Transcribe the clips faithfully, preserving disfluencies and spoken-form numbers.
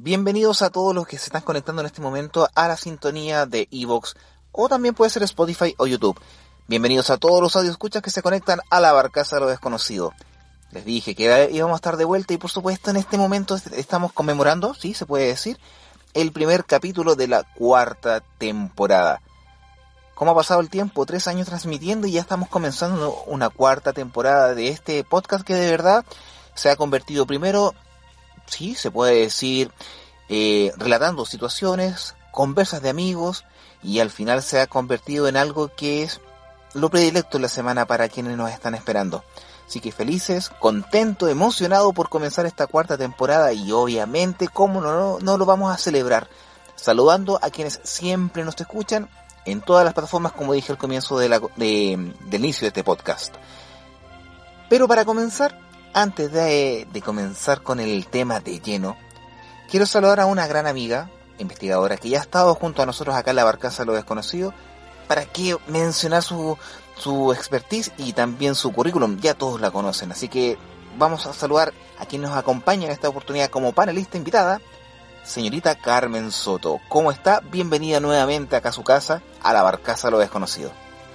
Bienvenidos a todos los que se están conectando en este momento a la sintonía de iVoox, o también puede ser Spotify o YouTube. Bienvenidos a todos los audioscuchas que se conectan a la barcaza de lo desconocido. Les dije que íbamos a estar de vuelta y por supuesto en este momento estamos conmemorando, sí, se puede decir, el primer capítulo de la cuarta temporada. ¿Cómo ha pasado el tiempo? Tres años transmitiendo y ya estamos comenzando una cuarta temporada de este podcast que de verdad se ha convertido primero, sí, se puede decir, eh, relatando situaciones, conversas de amigos, y al final se ha convertido en algo que es lo predilecto en la semana para quienes nos están esperando. Así que felices, contento, emocionado por comenzar esta cuarta temporada y obviamente, cómo no, no, no lo vamos a celebrar, saludando a quienes siempre nos escuchan en todas las plataformas, como dije al comienzo de la, de, del inicio de este podcast. Pero para comenzar, antes de, de comenzar con el tema de lleno, quiero saludar a una gran amiga, investigadora, que ya ha estado junto a nosotros acá en la barcaza de lo desconocido, para que mencionar su, su expertise y también su currículum. Ya todos la conocen, así que vamos a saludar a quien nos acompaña en esta oportunidad como panelista invitada, señorita Carmen Soto. ¿Cómo está? Bienvenida nuevamente acá a su casa, a la barcaza de lo desconocido.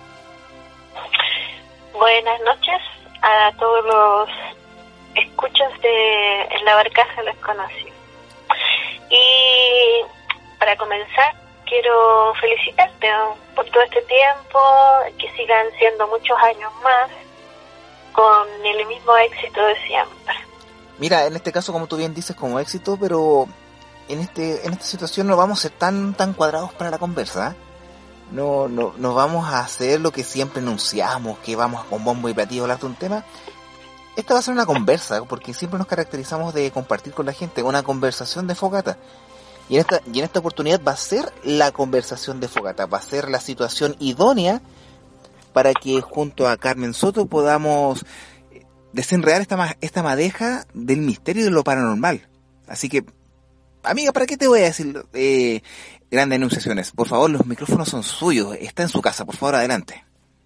Buenas noches a todos los escuchas de en la barcaza de lo desconocido. Y para comenzar, quiero felicitarte por todo este tiempo, que sigan siendo muchos años más con el mismo éxito de siempre. Mira, en este caso, como tú bien dices, como éxito, pero en este en esta situación no vamos a ser tan tan cuadrados para la conversa, ¿eh? No, no, no vamos a hacer lo que siempre enunciamos, que vamos con bombo y platillo a hablar de un tema. Esta va a ser una conversa, porque siempre nos caracterizamos de compartir con la gente, una conversación de fogata. Y en esta, y en esta oportunidad va a ser la conversación de fogata, va a ser la situación idónea para que junto a Carmen Soto podamos desenredar esta, esta madeja del misterio y de lo paranormal. Así que, amiga, ¿para qué te voy a decir eh, grandes enunciaciones? Por favor, los micrófonos son suyos, está en su casa, por favor, adelante.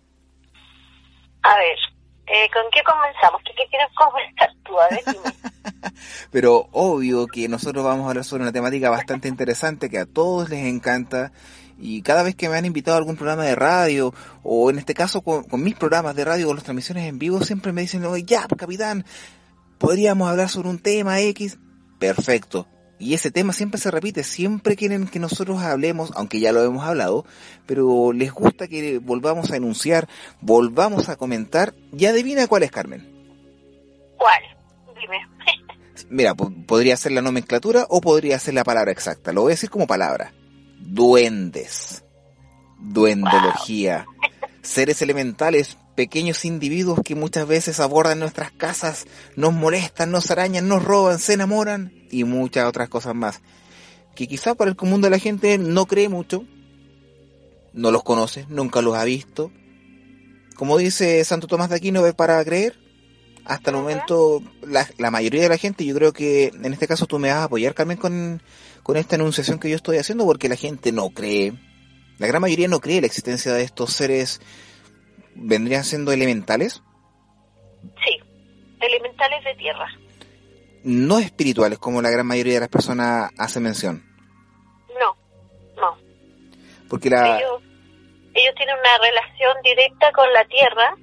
A ver, eh, ¿con qué comenzamos? ¿Qué, qué quieres comenzar tú? A ver, dime. Pero obvio que nosotros vamos a hablar sobre una temática bastante interesante que a todos les encanta, y cada vez que me han invitado a algún programa de radio, o en este caso con, con mis programas de radio o las transmisiones en vivo, siempre me dicen, oye, ya, capitán, podríamos hablar sobre un tema X. Perfecto. Y ese tema siempre se repite, siempre quieren que nosotros hablemos, aunque ya lo hemos hablado, pero les gusta que volvamos a enunciar, volvamos a comentar. Y adivina cuál es, Carmen. ¿Cuál? Dime. Mira, po- podría ser la nomenclatura o podría ser la palabra exacta. Lo voy a decir como palabra. Duendes. Duendología. Wow. Seres elementales, pequeños individuos que muchas veces abordan nuestras casas, nos molestan, nos arañan, nos roban, se enamoran y muchas otras cosas más. Que quizá para el común de la gente no cree mucho, no los conoce, nunca los ha visto. Como dice Santo Tomás de Aquino, ve para creer. Hasta el momento, la, la mayoría de la gente, yo creo que en este caso tú me vas a apoyar, Carmen, con, con esta enunciación que yo estoy haciendo, porque la gente no cree, la gran mayoría no cree la existencia de estos seres, ¿vendrían siendo elementales? Sí, elementales de tierra. No espirituales, como la gran mayoría de las personas hacen mención. No, no. Porque la... Ellos, ellos tienen una relación directa con la tierra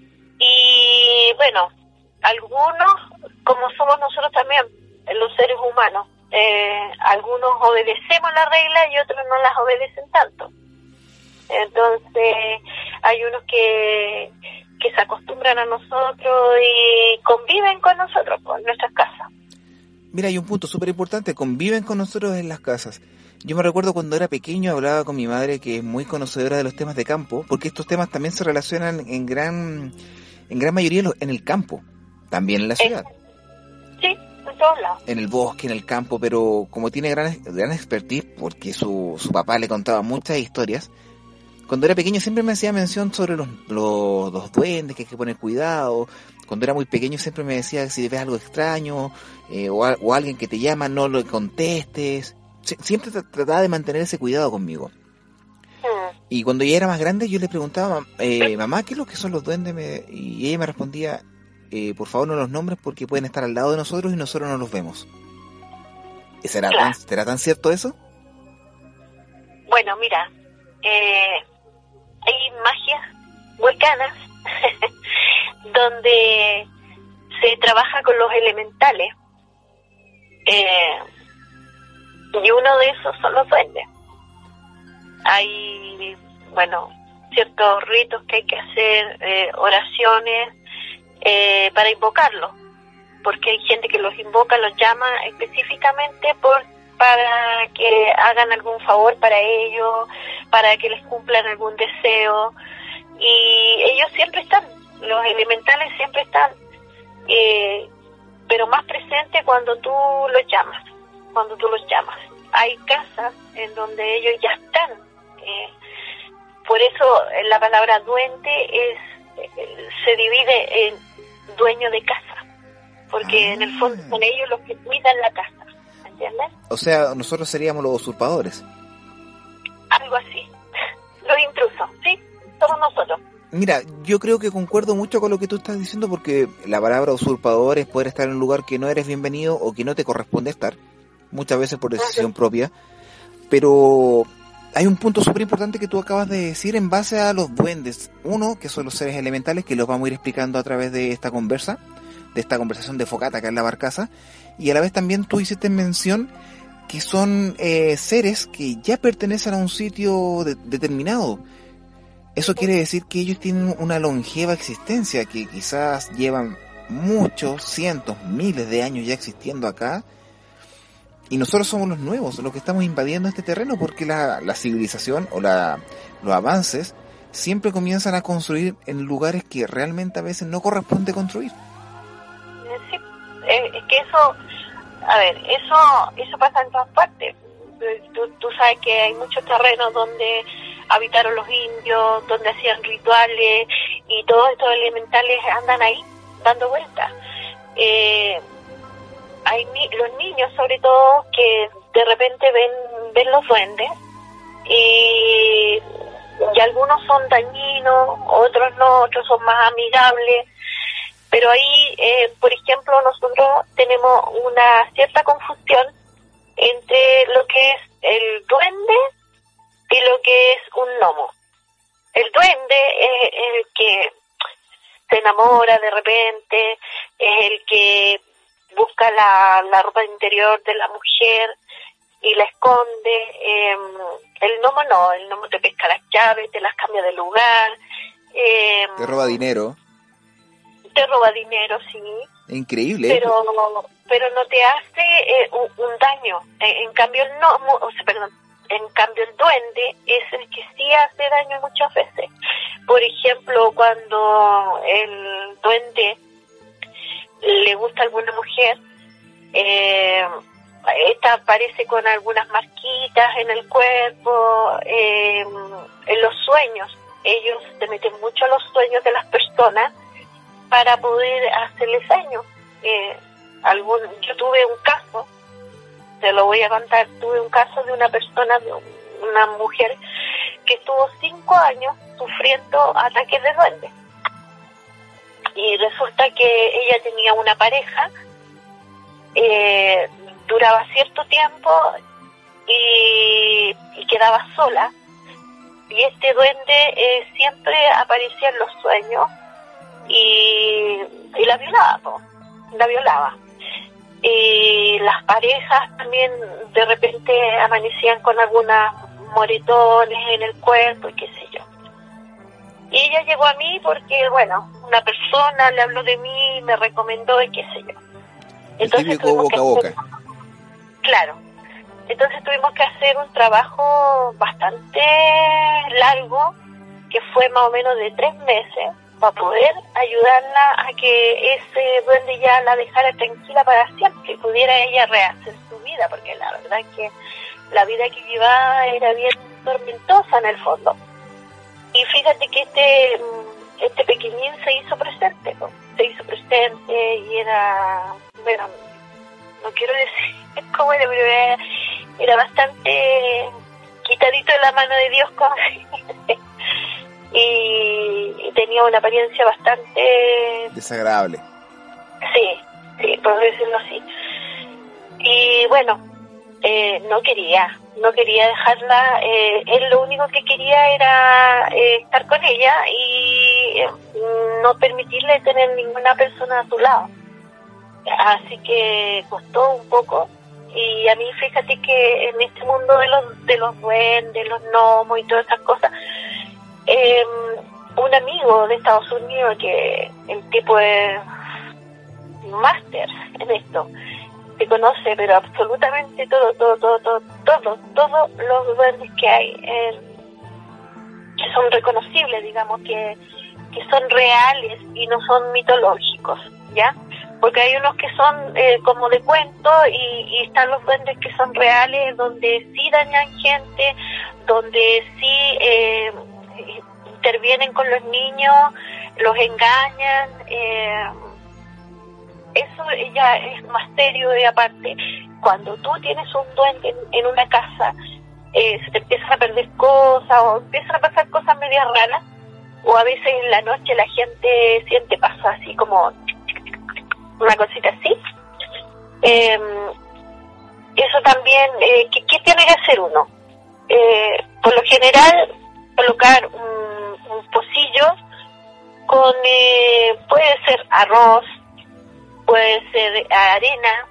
y, bueno, algunos, como somos nosotros también, los seres humanos, eh, algunos obedecemos las reglas y otros no las obedecen tanto. Entonces, hay unos que, que se acostumbran a nosotros y conviven con nosotros, con nuestras casas. Mira, hay un punto súper importante, conviven con nosotros en las casas. Yo me recuerdo cuando era pequeño, hablaba con mi madre, que es muy conocedora de los temas de campo, porque estos temas también se relacionan en gran, en gran mayoría en el campo, también en la ciudad. Sí, en todos lados. En el bosque, en el campo, pero como tiene gran, gran expertise, porque su, su papá le contaba muchas historias, cuando era pequeño siempre me hacía mención sobre los, los, los duendes, que hay que poner cuidado. Cuando era muy pequeño siempre me decía que si ves algo extraño, eh, o, a, o alguien que te llama, no lo contestes. Siempre trataba de mantener ese cuidado conmigo. Mm. Y cuando ya era más grande yo le preguntaba, eh, mamá, ¿qué es lo que son los duendes? Me, y ella me respondía, eh, por favor no los nombres porque pueden estar al lado de nosotros y nosotros no los vemos. ¿Será, claro. tan, ¿Será tan cierto eso? Bueno, mira, eh, hay magias huecanas donde se trabaja con los elementales, eh, y uno de esos son los duendes. Hay, bueno, ciertos ritos que hay que hacer, eh, oraciones eh, para invocarlos, porque hay gente que los invoca, los llama específicamente por para que hagan algún favor para ellos, para que les cumplan algún deseo, y ellos siempre están, los elementales siempre están, eh, pero más presente cuando tú los llamas, cuando tú los llamas. Hay casas en donde ellos ya están, eh, por eso la palabra duende es eh, se divide en dueño de casa, porque ah. en el fondo son ellos los que cuidan la casa. ¿Entiendes? O sea, nosotros seríamos los usurpadores. Algo así. Los intrusos, ¿sí? Somos nosotros. Mira, yo creo que concuerdo mucho con lo que tú estás diciendo, porque la palabra usurpador es poder estar en un lugar que no eres bienvenido o que no te corresponde estar, muchas veces por decisión uh-huh. propia. Pero hay un punto súper importante que tú acabas de decir en base a los duendes. Uno, que son los seres elementales, que los vamos a ir explicando a través de esta conversa, de esta conversación de Focata acá en la barcaza. Y a la vez también tú hiciste mención que son eh, seres que ya pertenecen a un sitio de, determinado. Eso quiere decir que ellos tienen una longeva existencia, que quizás llevan muchos, cientos, miles de años ya existiendo acá. Y nosotros somos los nuevos, los que estamos invadiendo este terreno, porque la, la civilización o la, los avances siempre comienzan a construir en lugares que realmente a veces no corresponde construir. Sí, es que eso, a ver, eso eso pasa en todas partes. Tú, tú sabes que hay muchos terrenos donde habitaron los indios, donde hacían rituales, y todos estos elementales andan ahí, dando vueltas. Eh, hay ni, los niños, sobre todo, que de repente ven ven los duendes, y, y algunos son dañinos, otros no, otros son más amigables. Pero ahí, eh, por ejemplo, nosotros tenemos una cierta confusión entre lo que es el duende y lo que es un gnomo. El duende es el que se enamora de repente, es el que busca la, la ropa interior de la mujer y la esconde. Eh, el gnomo no, el gnomo te pesca las llaves, te las cambia de lugar. Eh, te roba dinero. Te roba dinero, sí. Increíble. Pero pero no te hace eh, un, un daño. En, en cambio el gnomo, o sea, perdón, en cambio el duende es el que sí hace daño muchas veces. Por ejemplo, cuando el duende le gusta a alguna mujer, eh, esta aparece con algunas marquitas en el cuerpo, eh, en los sueños. Ellos se meten mucho a los sueños de las personas para poder hacerles daño. Eh, algún, yo tuve un caso, te lo voy a contar, tuve un caso de una persona, de una mujer, que estuvo cinco años sufriendo ataques de duendes. Y resulta que ella tenía una pareja, eh, duraba cierto tiempo y, y quedaba sola. Y este duende eh, siempre aparecía en los sueños y, y la violaba, po, la violaba. Y las parejas también de repente amanecían con algunas moretones en el cuerpo y qué sé yo. Y ella llegó a mí porque, bueno, una persona le habló de mí, me recomendó y qué sé yo. Entonces, el típico boca a boca. Claro. Entonces tuvimos que hacer un trabajo bastante largo, que fue más o menos de tres meses, para poder ayudarla a que ese duende ya la dejara tranquila para siempre, que pudiera ella rehacer su vida, porque la verdad es que la vida que llevaba era bien tormentosa en el fondo. Y fíjate que este este pequeñín se hizo presente, ¿no? Se hizo presente y era, bueno, no quiero decir cómo era, pero era, era bastante quitadito de la mano de Dios, como y, y tenía una apariencia bastante desagradable. Sí, sí, por decirlo así. Y bueno, eh, no quería, no quería dejarla, eh, él lo único que quería era eh, estar con ella y eh, no permitirle tener ninguna persona a su lado. Así que costó un poco, y a mí fíjate que en este mundo de los de los duendes, los gnomos y todas esas cosas, eh, un amigo de Estados Unidos, que el tipo es máster en esto, se conoce pero absolutamente todo, todo, todo, todo, todo, todos los duendes que hay, eh, que son reconocibles, digamos, que, que son reales y no son mitológicos, ¿ya? Porque hay unos que son eh, como de cuento, y, y están los duendes que son reales, donde sí dañan gente, donde sí eh, intervienen con los niños, los engañan. Eh, eso ya es más serio. Y aparte, cuando tú tienes un duende en, en una casa, eh, se te empiezan a perder cosas, o empiezan a pasar cosas medias raras, o a veces en la noche la gente siente pasa así como una cosita así. Eh, eso también, eh, ¿qué, ¿qué tiene que hacer uno? Eh, por lo general, colocar un, un pocillo con, eh, puede ser arroz, puede ser arena,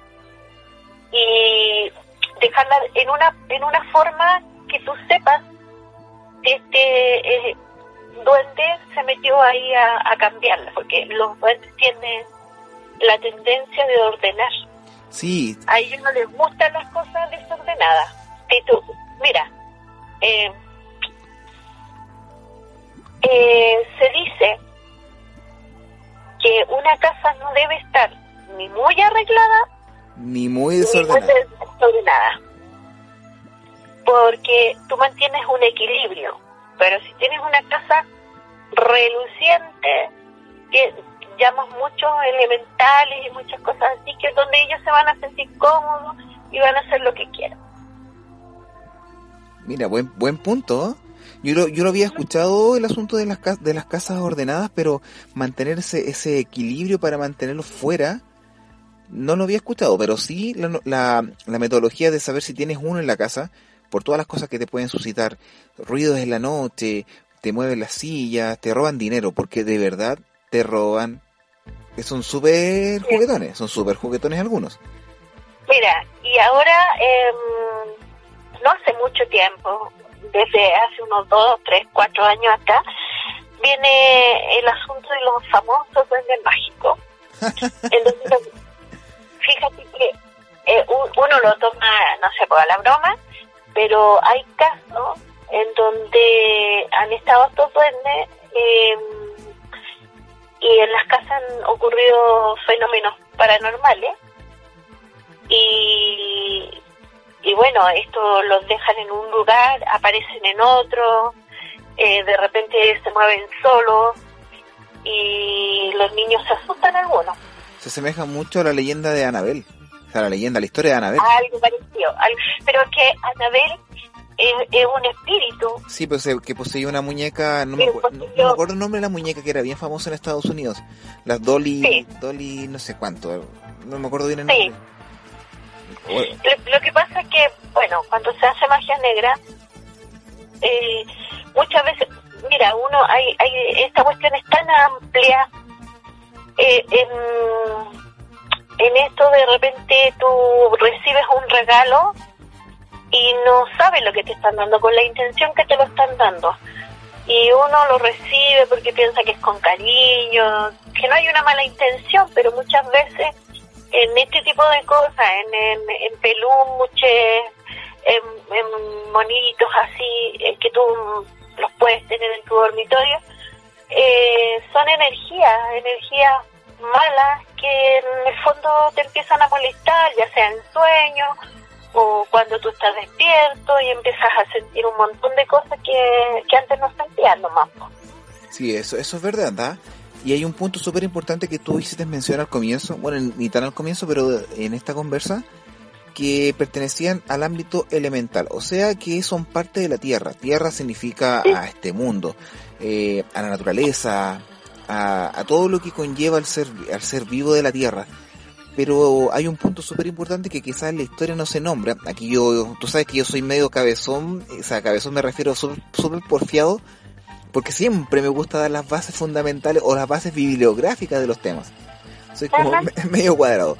y dejarla en una en una forma que tú sepas que este eh, duende se metió ahí a, a cambiarla, porque los duendes tienen la tendencia de ordenar. Sí. A ellos no les gustan las cosas desordenadas. Si tú, mira, eh, eh, se dice que una casa no debe estar ni muy arreglada ni muy ni desordenada, muy desordenada, porque tú mantienes un equilibrio. Pero si tienes una casa reluciente, que llamas muchos elementales y muchas cosas así, que es donde ellos se van a sentir cómodos y van a hacer lo que quieran. Mira, buen buen punto, ¿eh? Yo lo, yo lo había escuchado, el asunto de las casas, de las casas ordenadas, pero mantener ese, ese equilibrio para mantenerlo fuera, no lo había escuchado, pero sí la, la, la metodología de saber si tienes uno en la casa, por todas las cosas que te pueden suscitar, ruidos en la noche, te mueven las sillas, te roban dinero, porque de verdad te roban, que son súper juguetones, son súper juguetones algunos. Mira, y ahora, eh, no hace mucho tiempo, desde hace unos dos, tres, cuatro años acá, viene el asunto de los famosos duendes mágicos. Entonces, fíjate que eh, uno lo toma, no sé, por la broma, pero hay casos en donde han estado estos duendes, eh, y en las casas han ocurrido fenómenos paranormales, y y bueno, esto los dejan en un lugar, aparecen en otro, eh, de repente se mueven solos, y los niños se asustan algunos. Se asemeja mucho a la leyenda de Annabelle, o sea, la leyenda, la historia de Annabelle. Algo parecido, algo, pero que Annabelle es, es un espíritu. Sí, pues que poseía una muñeca, no me, acuerdo, no, no me acuerdo el nombre de la muñeca, que era bien famosa en Estados Unidos, las Dolly, sí. Dolly no sé cuánto, no me acuerdo bien el nombre. Sí. Bueno. Lo, lo que pasa es que, bueno, cuando se hace magia negra, eh, muchas veces, mira, uno, hay, hay esta cuestión es tan amplia, eh, en, en esto de repente tú recibes un regalo y no sabes lo que te están dando, con la intención que te lo están dando, y uno lo recibe porque piensa que es con cariño, que no hay una mala intención, pero muchas veces en este tipo de cosas, en, en, en peluches, en, en monitos así, eh, que tú los puedes tener en tu dormitorio, eh, son energías, energías malas que en el fondo te empiezan a molestar, ya sea en sueños o cuando tú estás despierto, y empiezas a sentir un montón de cosas que, que antes no sentías nomás. Sí, eso, eso es verdad, ¿verdad? Y hay un punto súper importante que tú hiciste mención al comienzo, bueno, ni tan al comienzo, pero en esta conversa, que pertenecían al ámbito elemental, o sea que son parte de la tierra. Tierra significa a este mundo, eh, a la naturaleza, a, a todo lo que conlleva al ser, al ser vivo de la tierra. pero hay un punto súper importante que quizás en la historia no se nombra. Aquí yo, tú sabes que yo soy medio cabezón, o sea, cabezón me refiero súper, súper porfiado, porque siempre me gusta dar las bases fundamentales o las bases bibliográficas de los temas. Soy como me, medio cuadrado.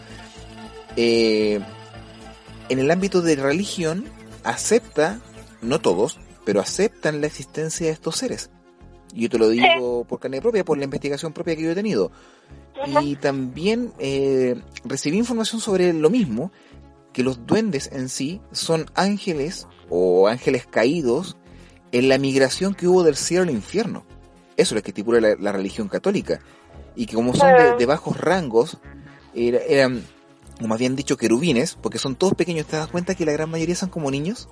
Eh, en el ámbito de religión, acepta, no todos, pero aceptan la existencia de estos seres. Y yo te lo digo por carne propia, por la investigación propia que yo he tenido. Y también eh, recibí información sobre lo mismo, que los duendes en sí son ángeles o ángeles caídos en la migración que hubo del cielo al infierno. Eso es lo que estipula la, la religión católica. Y que como son de, de bajos rangos, era, eran, o más bien dicho, querubines, porque son todos pequeños. ¿Te das cuenta que la gran mayoría son como niños?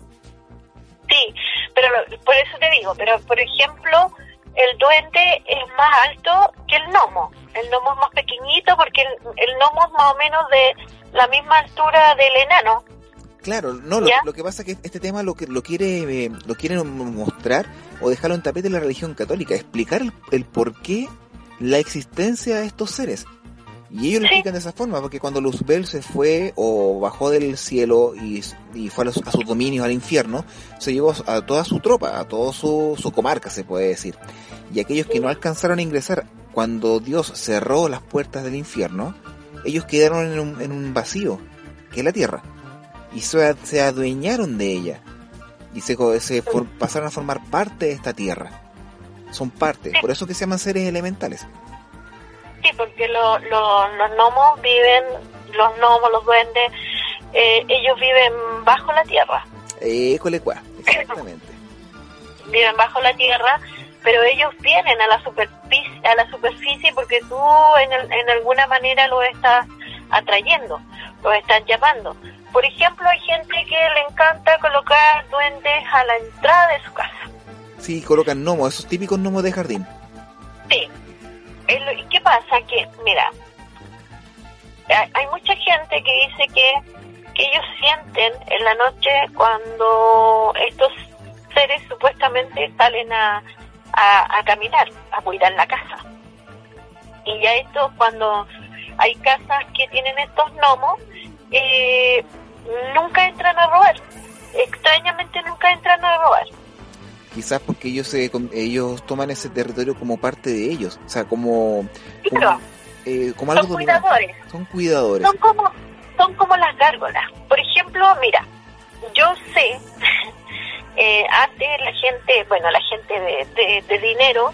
Sí, pero lo, por eso te digo, pero por ejemplo, el duende es más alto que el gnomo. El gnomo es más pequeñito porque el, el gnomo es más o menos de la misma altura del enano. Claro, no, lo, lo que pasa es que este tema lo que lo quiere eh, lo quieren mostrar o dejarlo en tapete de la religión católica, explicar el, el por qué la existencia de estos seres. Y ellos lo explican de esa forma, porque cuando Luzbel se fue o bajó del cielo y, y fue a, los, a sus dominios, al infierno, se llevó a toda su tropa, a toda su, su comarca, se puede decir. Y aquellos que no alcanzaron a ingresar cuando Dios cerró las puertas del infierno, ellos quedaron en un, en un vacío, que es la tierra. Y se, se adueñaron de ella. Y se, se for, pasaron a formar parte de esta tierra. Son parte, por eso que se llaman seres elementales. Sí, porque lo, lo, los gnomos viven, los gnomos, los duendes, eh, ellos viven bajo la tierra. Eh, colecua, exactamente. Viven bajo la tierra, pero ellos vienen a la superficie, a la superficie porque tú en, el, en alguna manera los estás atrayendo, los estás llamando. Por ejemplo, hay gente que le encanta colocar duendes a la entrada de su casa. Sí, colocan gnomos, esos típicos gnomos de jardín. Sí. ¿Y qué pasa? Que, mira, hay mucha gente que dice que, que ellos sienten en la noche cuando estos seres supuestamente salen a, a, a caminar, a cuidar la casa. Y ya esto, cuando hay casas que tienen estos gnomos, eh, nunca entran a robar. Extrañamente nunca entran a robar. Quizás porque ellos se, ellos toman ese territorio como parte de ellos, o sea, como claro. como, eh, como algo son cuidadores. Dominante. Son cuidadores. Son como son como las gárgolas. Por ejemplo, mira, yo sé, eh, antes la gente, bueno, la gente de, de, de dinero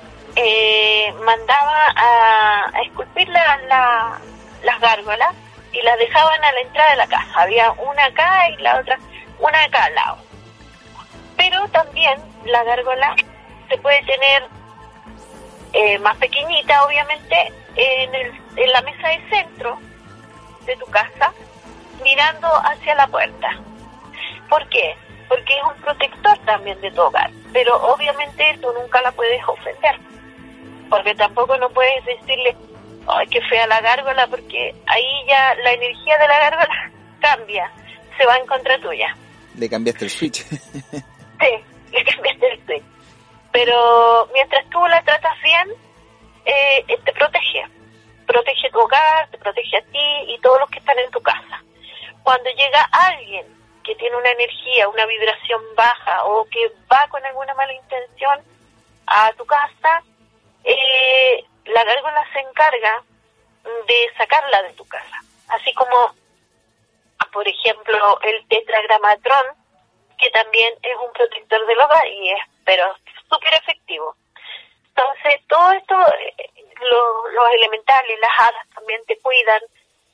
eh, mandaba a, a esculpir la, la, las gárgolas y las dejaban a la entrada de la casa. Había una acá y la otra, una acá al lado. Pero también la gárgola se puede tener eh, más pequeñita, obviamente, en, el, en la mesa de centro de tu casa, mirando hacia la puerta. ¿Por qué? Porque es un protector también de tu hogar. Pero obviamente tú nunca la puedes ofender. Porque tampoco no puedes decirle, ¡ay, qué fea la gárgola! Porque ahí ya la energía de la gárgola cambia, se va en contra tuya. Le cambiaste el switch. Sí, le cambiaste el switch. Pero mientras tú la tratas bien, eh, te protege. Protege tu hogar, te protege a ti y todos los que están en tu casa. Cuando llega alguien que tiene una energía, una vibración baja o que va con alguna mala intención a tu casa, eh, la gárgola se encarga de sacarla de tu casa. Así como, por ejemplo, el tetragramatrón, que también es un protector del hogar y es, pero súper efectivo. Entonces, todo esto, lo, los elementales, las hadas también te cuidan,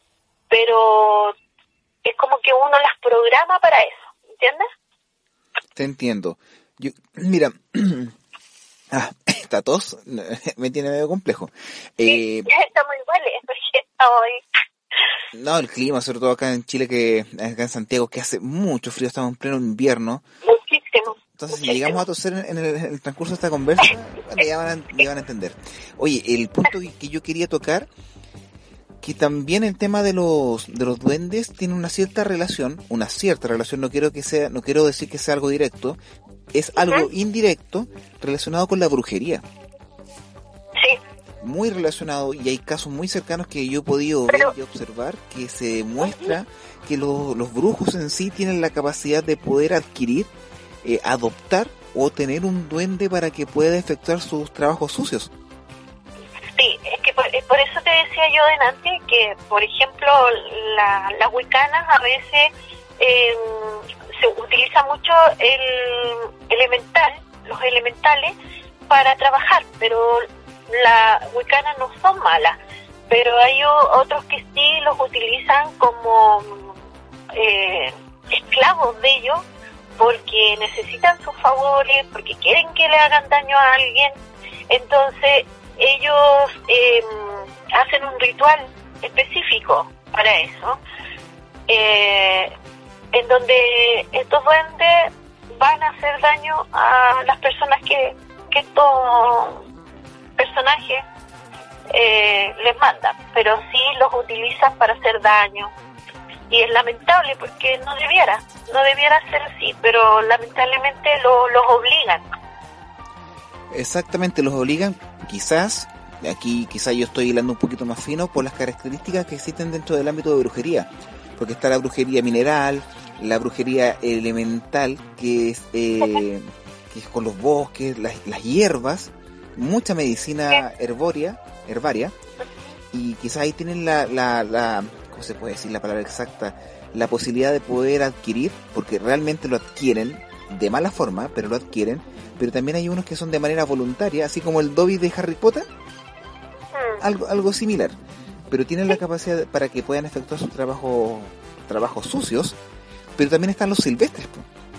pero es como que uno las programa para eso, ¿entiendes? Te entiendo. Yo, mira, ah, esta tos me tiene medio complejo. Sí, eh, está muy mal, porque está hoy. No, el clima, sobre todo acá en Chile, que acá en Santiago, que hace mucho frío, estamos en pleno invierno. Muchísimo. Entonces, muchísimo. si llegamos a toser en el, en el transcurso de esta conversa, bueno, ya, van a, ya van a entender. Oye, el punto que, que yo quería tocar, que también el tema de los de los duendes tiene una cierta relación, una cierta relación, no quiero que sea, no quiero decir que sea algo directo, es algo uh-huh. indirecto relacionado con la brujería. Sí. muy relacionado y hay casos muy cercanos que yo he podido Pero, ver y observar que se demuestra uh-huh. que lo, los brujos en sí tienen la capacidad de poder adquirir, eh, adoptar o tener un duende para que pueda efectuar sus trabajos sucios. Sí, es que por, por eso te decía yo delante que, por ejemplo, la, las wicanas a veces eh, se utiliza mucho el elemental, los elementales para trabajar, pero las wicanas no son malas, pero hay otros que sí los utilizan como eh, esclavos de ellos porque necesitan sus favores, porque quieren que le hagan daño a alguien. Entonces ellos eh, hacen un ritual específico para eso, eh, en donde estos duendes van a hacer daño a las personas que, que estos personajes eh, les mandan, pero sí los utilizan para hacer daño. Y es lamentable porque no debiera, no debiera ser así, pero lamentablemente lo, los obligan. Exactamente, los obligan, quizás, aquí quizás yo estoy hilando un poquito más fino por las características que existen dentro del ámbito de brujería, porque está la brujería mineral, la brujería elemental, que es, eh, que es con los bosques, las, las hierbas, mucha medicina herbórea, herbaria, y quizás ahí tienen la, la, la, ¿cómo se puede decir la palabra exacta? La posibilidad de poder adquirir, porque realmente lo adquieren, de mala forma, pero lo adquieren, pero también hay unos que son de manera voluntaria, así como el Dobby de Harry Potter, algo algo similar, pero tienen la capacidad de, para que puedan efectuar sus trabajos trabajos sucios, pero también están los silvestres,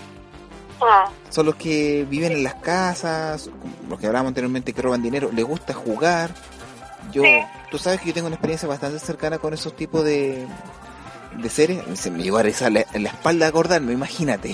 Ah. son los que viven en las casas, los que hablábamos anteriormente que roban dinero, les gusta jugar. Yo, sí. Tú sabes que yo tengo una experiencia bastante cercana con esos tipos de de seres, se me llegó a rezar la, en la espalda a acordarme, imagínate.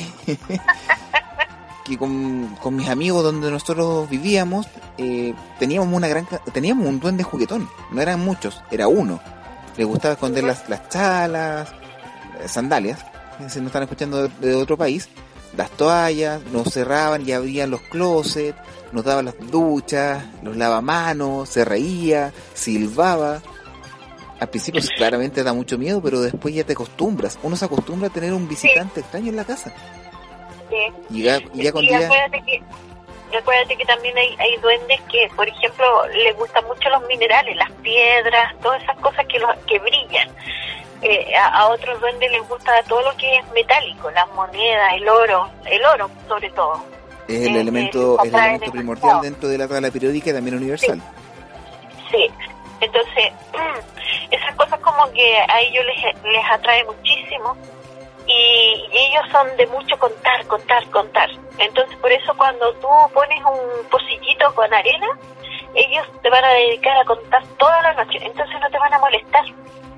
Que con, con mis amigos donde nosotros vivíamos, eh, teníamos una gran teníamos un duende juguetón, no eran muchos, era uno. Les gustaba esconder las, las chalas, eh, sandalias, si nos están escuchando de, de otro país, las toallas, nos cerraban y abrían los closets, nos daban las duchas, los lavamanos, se reía, silbaba. Al principio claramente da mucho miedo, pero después ya te acostumbras. Uno se acostumbra a tener un visitante sí. extraño en la casa. Sí. Y ya, y ya con y día... acuérdate que, acuérdate que también hay, hay duendes que, por ejemplo, les gustan mucho los minerales, las piedras, todas esas cosas que, los, que brillan. Eh, a, a otros duendes les gusta todo lo que es metálico, las monedas, el oro, el oro sobre todo. Es el eh, elemento, eh, el elemento primordial dentro de la tabla periódica y también universal. Sí, sí. Entonces, esas cosas como que a ellos les, les atrae muchísimo y, y ellos son de mucho contar, contar, contar. Entonces, por eso cuando tú pones un pocillito con arena, ellos te van a dedicar a contar toda la noche, entonces no te van a molestar.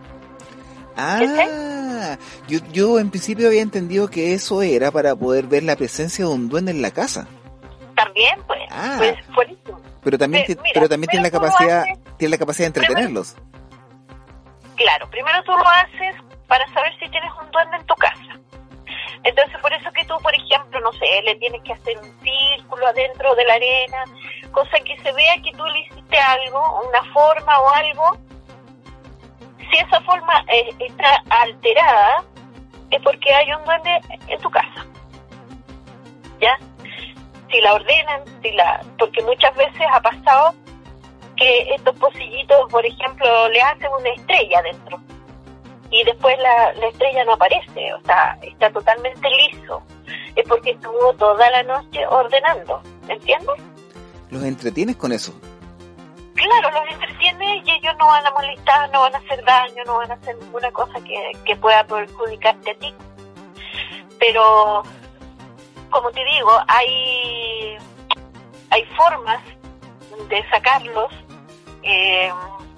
Ah, yo, yo en principio había entendido que eso era para poder ver la presencia de un duende en la casa. También, pues, ah, pues por eso. Pero también, pero, mira, pero también tiene la capacidad, haces, tiene la capacidad de entretenerlos. Primero, claro, primero tú lo haces para saber si tienes un duende en tu casa. Entonces, por eso que tú, por ejemplo, no sé, le tienes que hacer un círculo adentro de la arena, cosa que se vea que tú le hiciste algo, una forma o algo. Si esa forma eh, está alterada, es porque hay un duende en tu casa. ¿Ya? Si la ordenan, si la porque muchas veces ha pasado que estos pocillitos, por ejemplo, le hacen una estrella dentro y después la, la estrella no aparece, o sea, está totalmente liso. Es porque estuvo toda la noche ordenando, ¿entiendes? ¿Los entretienes con eso? Claro, los entretienes y ellos no van a molestar, no van a hacer daño, no van a hacer ninguna cosa que, que pueda perjudicarte a ti. Pero, como te digo, hay hay formas de sacarlos eh,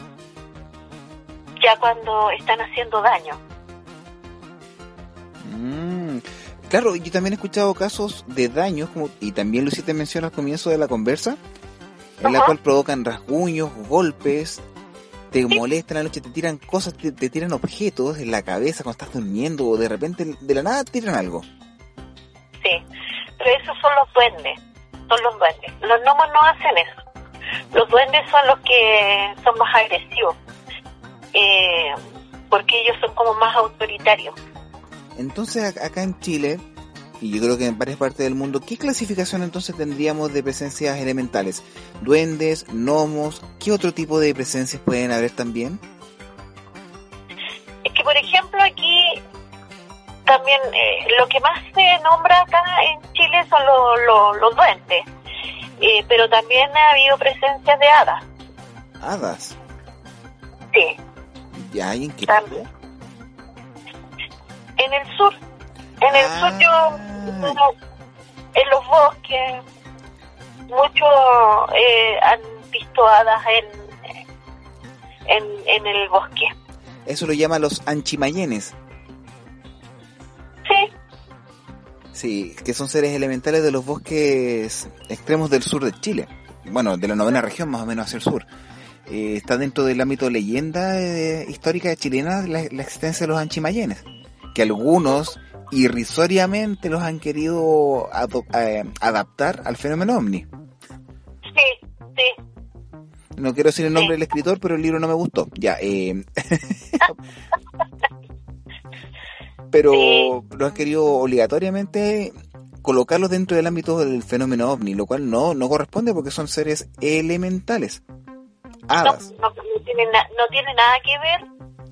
ya cuando están haciendo daño. Mm, claro, yo también he escuchado casos de daños, como, y también lo hiciste mención al comienzo de la conversa, en uh-huh. la cual provocan rasguños, golpes, te sí. molestan en la noche, te tiran cosas, te, te tiran objetos en la cabeza cuando estás durmiendo, o de repente de la nada te tiran algo. Sí, pero esos son los duendes, son los duendes. Los gnomos no hacen eso. los duendes son los que son más agresivos, eh, porque ellos son como más autoritarios. Entonces, acá en Chile, y yo creo que en varias partes del mundo, ¿qué clasificación entonces tendríamos de presencias elementales? ¿Duendes, gnomos? ¿Qué otro tipo de presencias pueden haber también? Es que, por ejemplo, aquí también eh, lo que más se nombra acá en Chile son lo, lo, los duendes, eh, pero también ha habido presencias de hadas. ¿Hadas? Sí. ¿Ya? ¿Y en qué Tam- parte? En el sur. En el Ah. sur yo, en los bosques, muchos eh, han visto hadas en, en, en el bosque. Eso lo llaman los anchimayenes. Sí. Sí, que son seres elementales de los bosques extremos del sur de Chile. Bueno, de la novena región más o menos hacia el sur. Eh, está dentro del ámbito leyenda eh, histórica chilena la, la existencia de los anchimayenes. Que algunos irrisoriamente los han querido ado- eh, adaptar al fenómeno ovni. Sí, sí. No quiero decir el nombre Sí. del escritor, pero el libro no me gustó. Ya, eh... pero Sí. lo han querido obligatoriamente colocarlos dentro del ámbito del fenómeno ovni, lo cual no, no corresponde porque son seres elementales. Hadas. No, no, no tiene na- no tiene nada que ver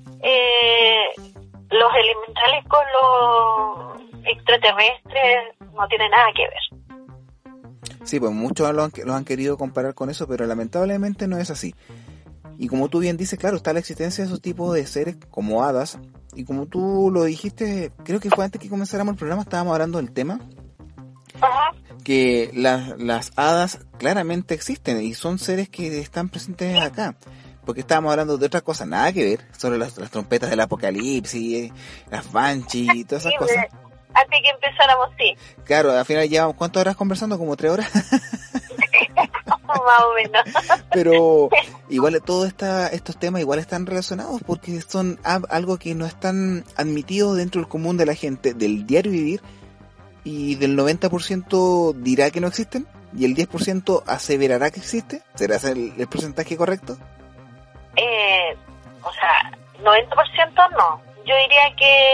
eh, los elementales con los extraterrestres, no tiene nada que ver. Sí, pues muchos los han, los han querido comparar con eso, pero lamentablemente no es así. Y como tú bien dices, claro, está la existencia de esos tipos de seres como hadas. Y como tú lo dijiste, creo que fue antes que comenzáramos el programa, estábamos hablando del tema, Ajá. que las, las hadas claramente existen y son seres que están presentes acá. Porque estábamos hablando de otra cosa, nada que ver, sobre las, las trompetas del apocalipsis, las banshees y todas esas Sí, cosas. antes que empezáramos, sí, Claro, al final llevamos, ¿cuántas horas conversando? Como tres horas. más o menos. Pero igual todos esta, estos temas igual están relacionados porque son a- algo que no están admitidos dentro del común de la gente, del diario vivir, y del noventa por ciento dirá que no existen y el diez por ciento aseverará que existe. ¿Será ese el, el porcentaje correcto? Eh, o sea, noventa por ciento no. Yo diría que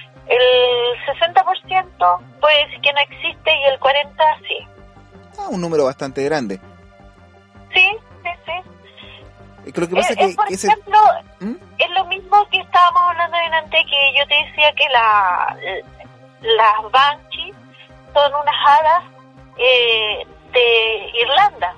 el sesenta por ciento puede decir que no existe y el cuarenta por ciento sí. Ah, un número bastante grande. Sí, sí, sí. Es que lo que pasa Es, que, es, por que ese... ejemplo, ¿Mm? es lo mismo que estábamos hablando delante, que yo te decía que la, las banshees son unas hadas eh, de Irlanda.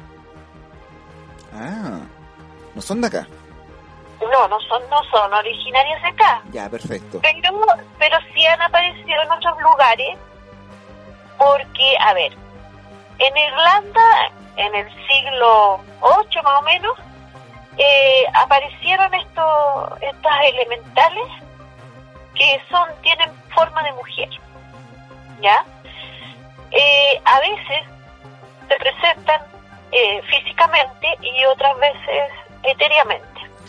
Ah, no son de acá. No, no son, no son originarias de acá, Ya, perfecto. pero, pero sí han aparecido en otros lugares, porque, a ver, en Irlanda, en el siglo ocho más o menos, eh, aparecieron estos, estas elementales que son, tienen forma de mujer, ¿ya? Eh, a veces se presentan eh, físicamente y otras veces etéreamente.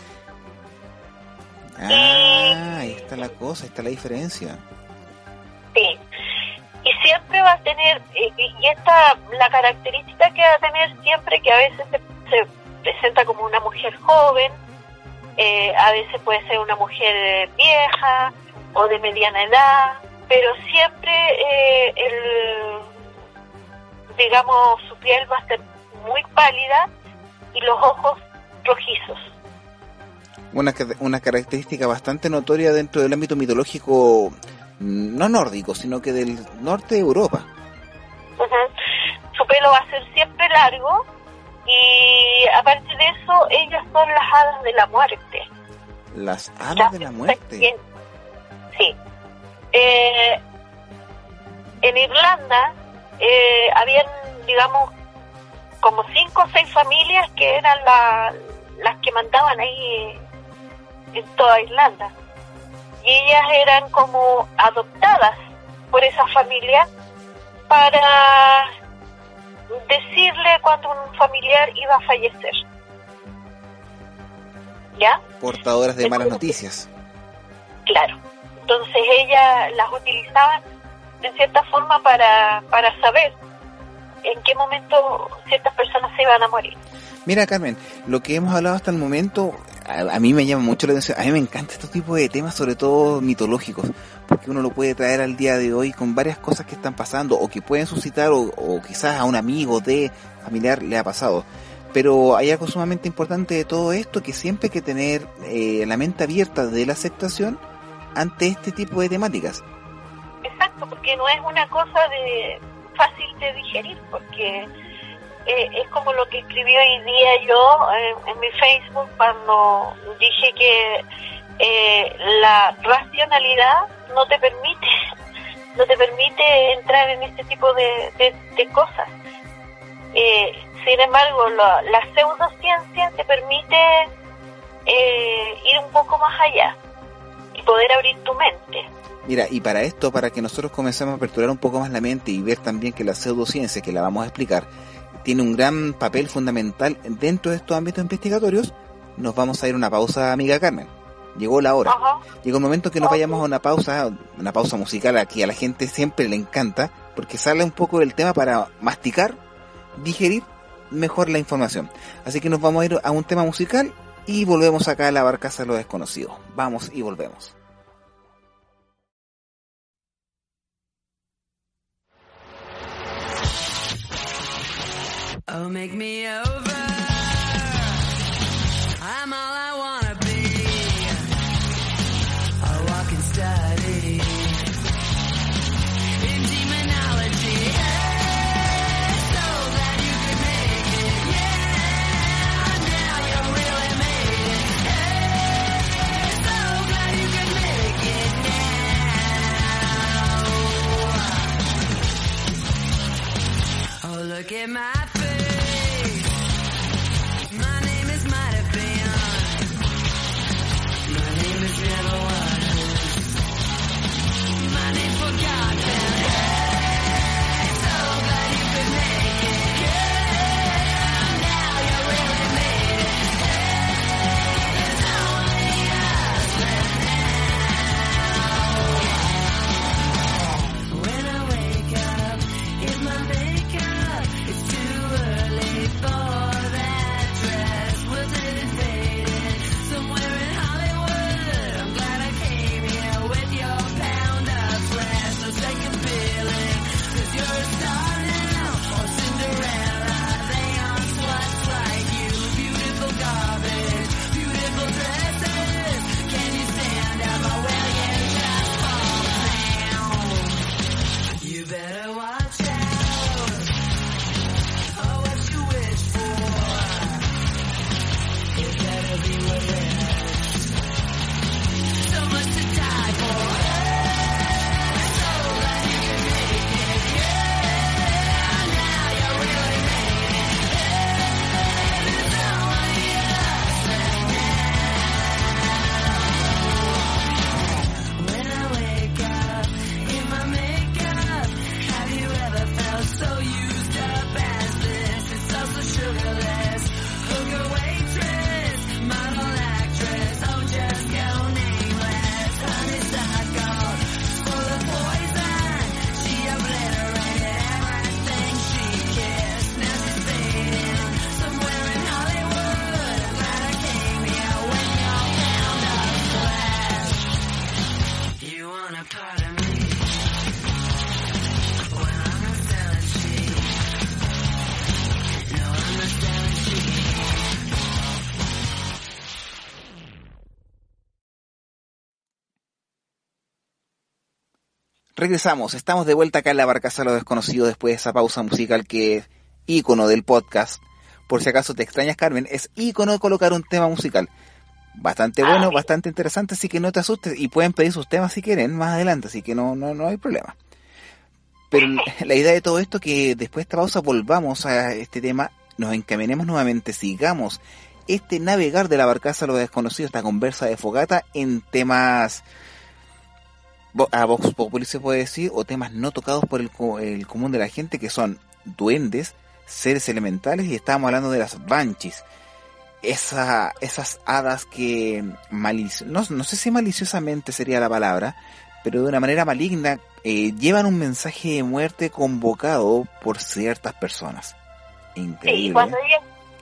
Ah, ahí está la cosa, ahí está la diferencia. Sí. Y siempre va a tener, eh, y esta, la característica que va a tener siempre, que a veces se, se presenta como una mujer joven, eh, a veces puede ser una mujer vieja o de mediana edad, pero siempre eh, el, digamos, su piel va a ser muy pálida y los ojos rojizos. Una, una característica bastante notoria dentro del ámbito mitológico, no nórdico, sino que del norte de Europa. Uh-huh. Su pelo va a ser siempre largo y aparte de eso, ellas son las hadas de la muerte. Las hadas de la muerte. Sí. Eh, en Irlanda eh, habían, digamos, como cinco o seis familias que eran la, las que mandaban ahí en toda Irlanda. Y ellas eran como adoptadas por esa familia para decirle cuando un familiar iba a fallecer. ¿Ya? Portadoras de malas noticias. Claro. Entonces ellas las utilizaban de cierta forma para, para saber en qué momento ciertas personas se iban a morir. Mira, Carmen, lo que hemos hablado hasta el momento, a, a mí me llama mucho la atención. A mí me encanta este tipo de temas, sobre todo mitológicos, porque uno lo puede traer al día de hoy con varias cosas que están pasando o que pueden suscitar, o, o quizás a un amigo de familiar le ha pasado. Pero hay algo sumamente importante de todo esto, que siempre hay que tener eh, la mente abierta de la aceptación ante este tipo de temáticas. Exacto, porque no es una cosa de fácil de digerir, porque eh, es como lo que escribí hoy día yo eh, en mi Facebook cuando dije que eh, la racionalidad no te permite no te permite entrar en este tipo de, de, de cosas. Eh, sin embargo, la, la pseudociencia te permite eh, ir un poco más allá y poder abrir tu mente. Mira, y para esto, para que nosotros comencemos a aperturar un poco más la mente y ver también que la pseudociencia, que la vamos a explicar, tiene un gran papel fundamental dentro de estos ámbitos investigatorios, nos vamos a ir a una pausa, amiga Carmen. Llegó la hora. Uh-huh. Llegó el momento que nos vayamos a una pausa, una pausa musical aquí a la gente siempre le encanta, porque sale un poco del tema para masticar, digerir mejor la información. Así que nos vamos a ir a un tema musical y volvemos acá a la barcaza de lo desconocido. Vamos y volvemos. Oh, make me over. I'm all I wanna be. A walking study in demonology. Hey, so glad you could make it. Yeah, now you really made it. Hey, so glad you could make it now. Oh, look at my Regresamos, estamos de vuelta acá en la barcaza de lo desconocido después de esa pausa musical que es ícono del podcast. Por si acaso te extrañas, Carmen, es ícono de colocar un tema musical. Bastante bueno, bastante interesante, así que no te asustes y pueden pedir sus temas si quieren más adelante, así que no no no hay problema. Pero la idea de todo esto es que después de esta pausa volvamos a este tema, nos encaminemos nuevamente, sigamos este navegar de la barcaza de lo desconocido, esta conversa de fogata en temas a Vox Populi se puede decir, o temas no tocados por el, el común de la gente, que son duendes, seres elementales, y estábamos hablando de las banshees, esa, esas hadas que malici- no, no sé si maliciosamente sería la palabra, pero de una manera maligna eh, llevan un mensaje de muerte convocado por ciertas personas. Increíble. Sí, cuando ellas,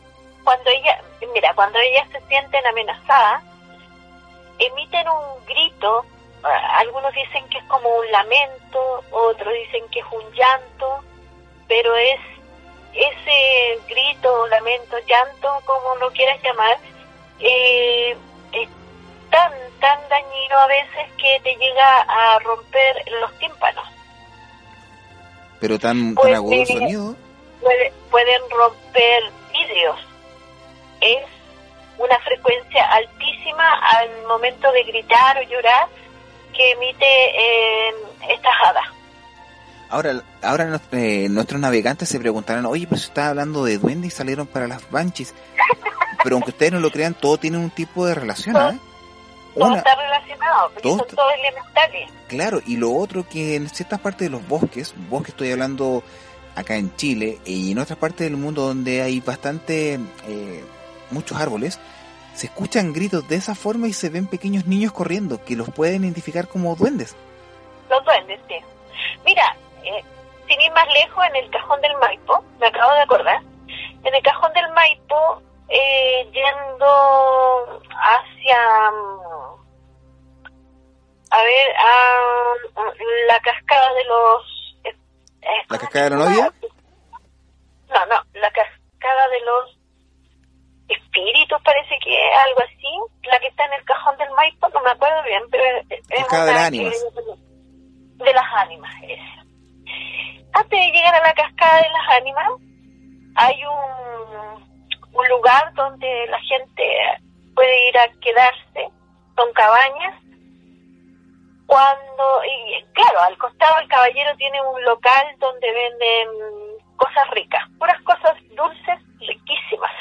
cuando ella, mira, cuando ellas se sienten amenazadas, emiten un grito. Algunos dicen que es como un lamento, otros dicen que es un llanto, pero es ese grito, lamento, llanto, como lo quieras llamar, eh, es tan, tan dañino a veces que te llega a romper los tímpanos. Pero tan, Pues, tan agudo el eh, sonido. Puede, pueden romper vidrios. Es una frecuencia altísima al momento de gritar o llorar que emite eh, estas hadas. Ahora, ahora nos- eh, nuestros navegantes se preguntarán, oye, pero si estaba hablando de duendes y salieron para las Banshees. Pero aunque ustedes no lo crean, todo tiene un tipo de relación, ¿ah? Todo Una, está relacionado, porque todo son está- todos elementales. claro, y lo otro que en ciertas partes de los bosques, bosques estoy hablando acá en Chile y en otras partes del mundo donde hay bastante, eh, muchos árboles, se escuchan gritos de esa forma y se ven pequeños niños corriendo que los pueden identificar como duendes. Los duendes, sí. Mira, eh, sin ir más lejos, en el Cajón del Maipo, me acabo de acordar, en el Cajón del Maipo, eh, yendo hacia, mm, a ver, a, a la cascada de los... eh, eh, ¿La ¿cómo cascada de se la llama? novia? No, no, la cascada de los espíritus, parece que es algo así, la que está en el Cajón del Maipo, no me acuerdo bien, pero es, es Cascada de una las que- ánimas. de las ánimas, esa. Antes de llegar a la cascada de las ánimas, hay un, un lugar donde la gente puede ir a quedarse, son cabañas. Cuando, y claro, al costado el caballero tiene un local donde venden cosas ricas, puras cosas dulces, riquísimas.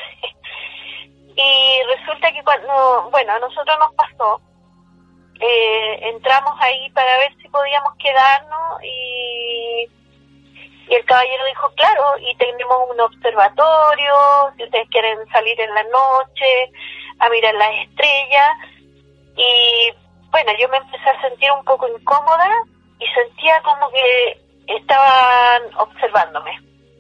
Y resulta que cuando, bueno, a nosotros nos pasó, eh, entramos ahí para ver si podíamos quedarnos y, y el caballero dijo, claro, y tenemos un observatorio, si ustedes quieren salir en la noche a mirar las estrellas. Y bueno, yo me empecé a sentir un poco incómoda y sentía como que estaban observándome.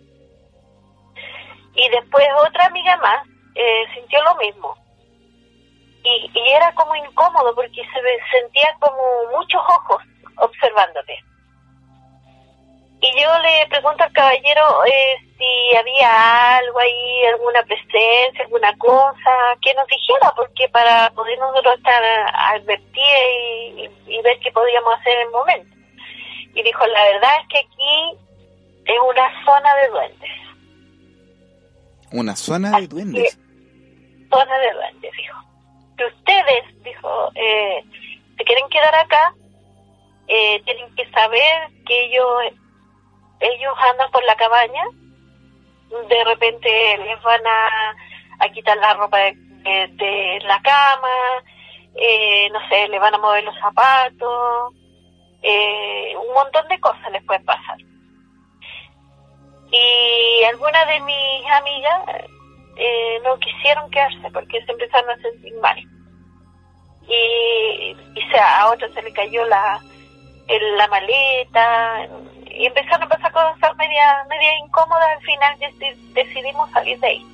Y después otra amiga más eh, sintió lo mismo. Y, y era como incómodo porque se ve- sentía como muchos ojos observándote. Y yo le pregunto al caballero eh, si había algo ahí, alguna presencia, alguna cosa, que nos dijera, porque para poder nosotros estar advertidos y, y ver qué podíamos hacer en el momento. Y dijo, la verdad es que aquí es una zona de duendes. Una zona de duendes. Zona de duendes, dijo. Que ustedes, dijo, eh, se quieren quedar acá, eh, tienen que saber que ellos ellos andan por la cabaña, de repente les van a, a quitar la ropa de, de, de la cama, eh, no sé, le van a mover los zapatos, eh, un montón de cosas les pueden pasar. Y algunas de mis amigas eh, no quisieron quedarse porque se empezaron a sentir mal. Y, y se, a otra se le cayó la, el, la maleta y empezaron a pasar cosas media, media incómodas. Al final dec- decidimos salir de ahí.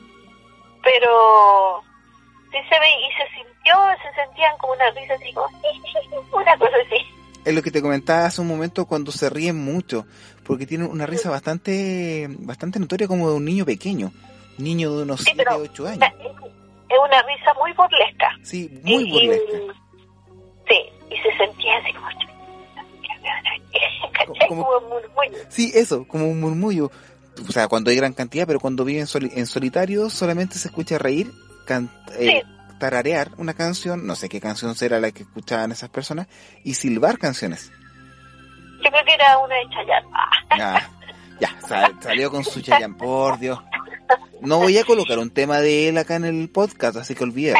Pero sí se ve y se sintió, se sentían como una risa así, como una cosa así. Es lo que te comentaba hace un momento cuando se ríen mucho, porque tienen una risa bastante bastante notoria como de un niño pequeño, niño de unos Sí, siete pero u ocho años. es una risa muy burlesca. Sí, muy Y- burlesca. Sí, y se sentía así como... ¿Cachai? Como- Como murmullo. Sí, eso, como un murmullo. O sea, cuando hay gran cantidad, pero cuando viven soli- en solitario solamente se escucha reír, can- eh, tararear una canción, no sé qué canción será la que escuchaban esas personas, y silbar canciones. Yo creo que era una de Chayanne. Ah, Ya, ya, sal- salió con su Chayanne, por Dios. No voy a colocar un tema de él acá en el podcast, así que olvídalo.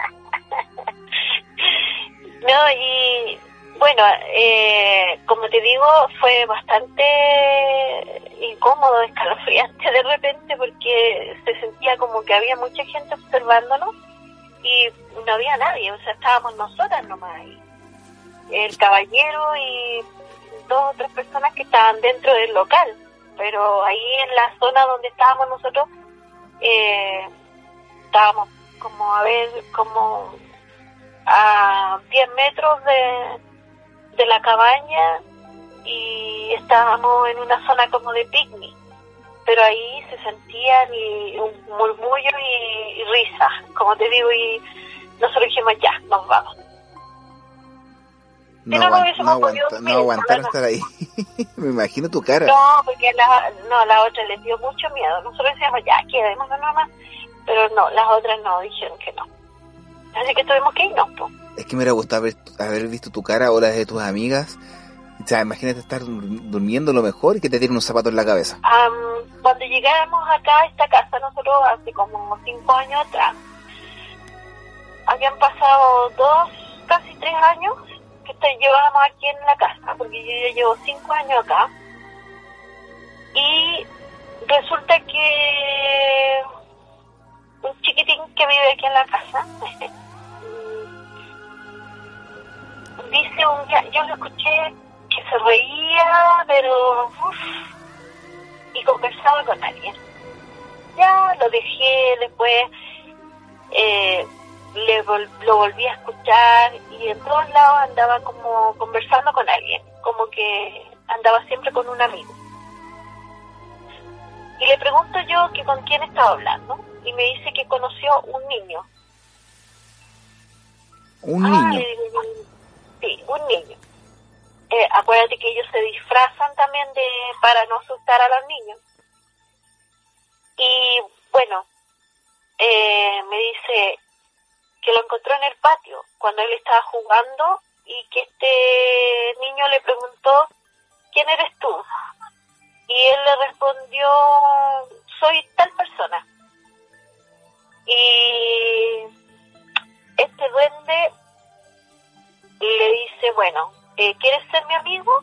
no, y bueno, eh, como te digo, fue bastante incómodo, escalofriante de repente, porque se sentía como que había mucha gente observándonos y no había nadie, o sea, estábamos nosotras nomás ahí. El caballero y dos o tres personas que estaban dentro del local, pero ahí en la zona donde estábamos nosotros eh, estábamos como a ver, como a diez metros de, de la cabaña y estábamos en una zona como de picnic, pero ahí se sentían y un murmullo y, y risas, como te digo, y nosotros dijimos ya, nos vamos. No, Si no, no aguant- hubiésemos no, podido aguanta- dormir, no aguantaron no, estar ahí. Me imagino tu cara. No, porque la, no, la otra les dio mucho miedo. Nosotros decíamos, ya, quedémonos nomás. Pero no, las otras no, dijeron que no. Así que tuvimos que irnos, pues. Es que me hubiera gustado haber, haber visto tu cara o la de tus amigas. O sea, imagínate estar dur- durmiendo lo mejor y que te tiren un zapato en la cabeza. Um, cuando llegáramos acá a esta casa, nosotros hace como cinco años atrás, habían pasado dos, casi tres años que te llevábamos aquí en la casa, porque yo ya llevo cinco años acá. Y resulta que un chiquitín que vive aquí en la casa dice un día, yo lo escuché que se reía, pero uf, y conversaba con alguien. Ya lo dejé, después eh, le vol- lo volví a escuchar y en todos lados andaba como conversando con alguien, como que andaba siempre con un amigo. Y le pregunto yo que con quién estaba hablando y me dice que conoció un niño. Un Ah, niño. le digo yo, sí, un niño. Eh, acuérdate que ellos se disfrazan también de para no asustar a los niños. Y bueno, eh, me dice que lo encontró en el patio cuando él estaba jugando y que este niño le preguntó, ¿quién eres tú? Y él le respondió, soy tal persona. Y este duende le dice, bueno, eh, ¿quieres ser mi amigo?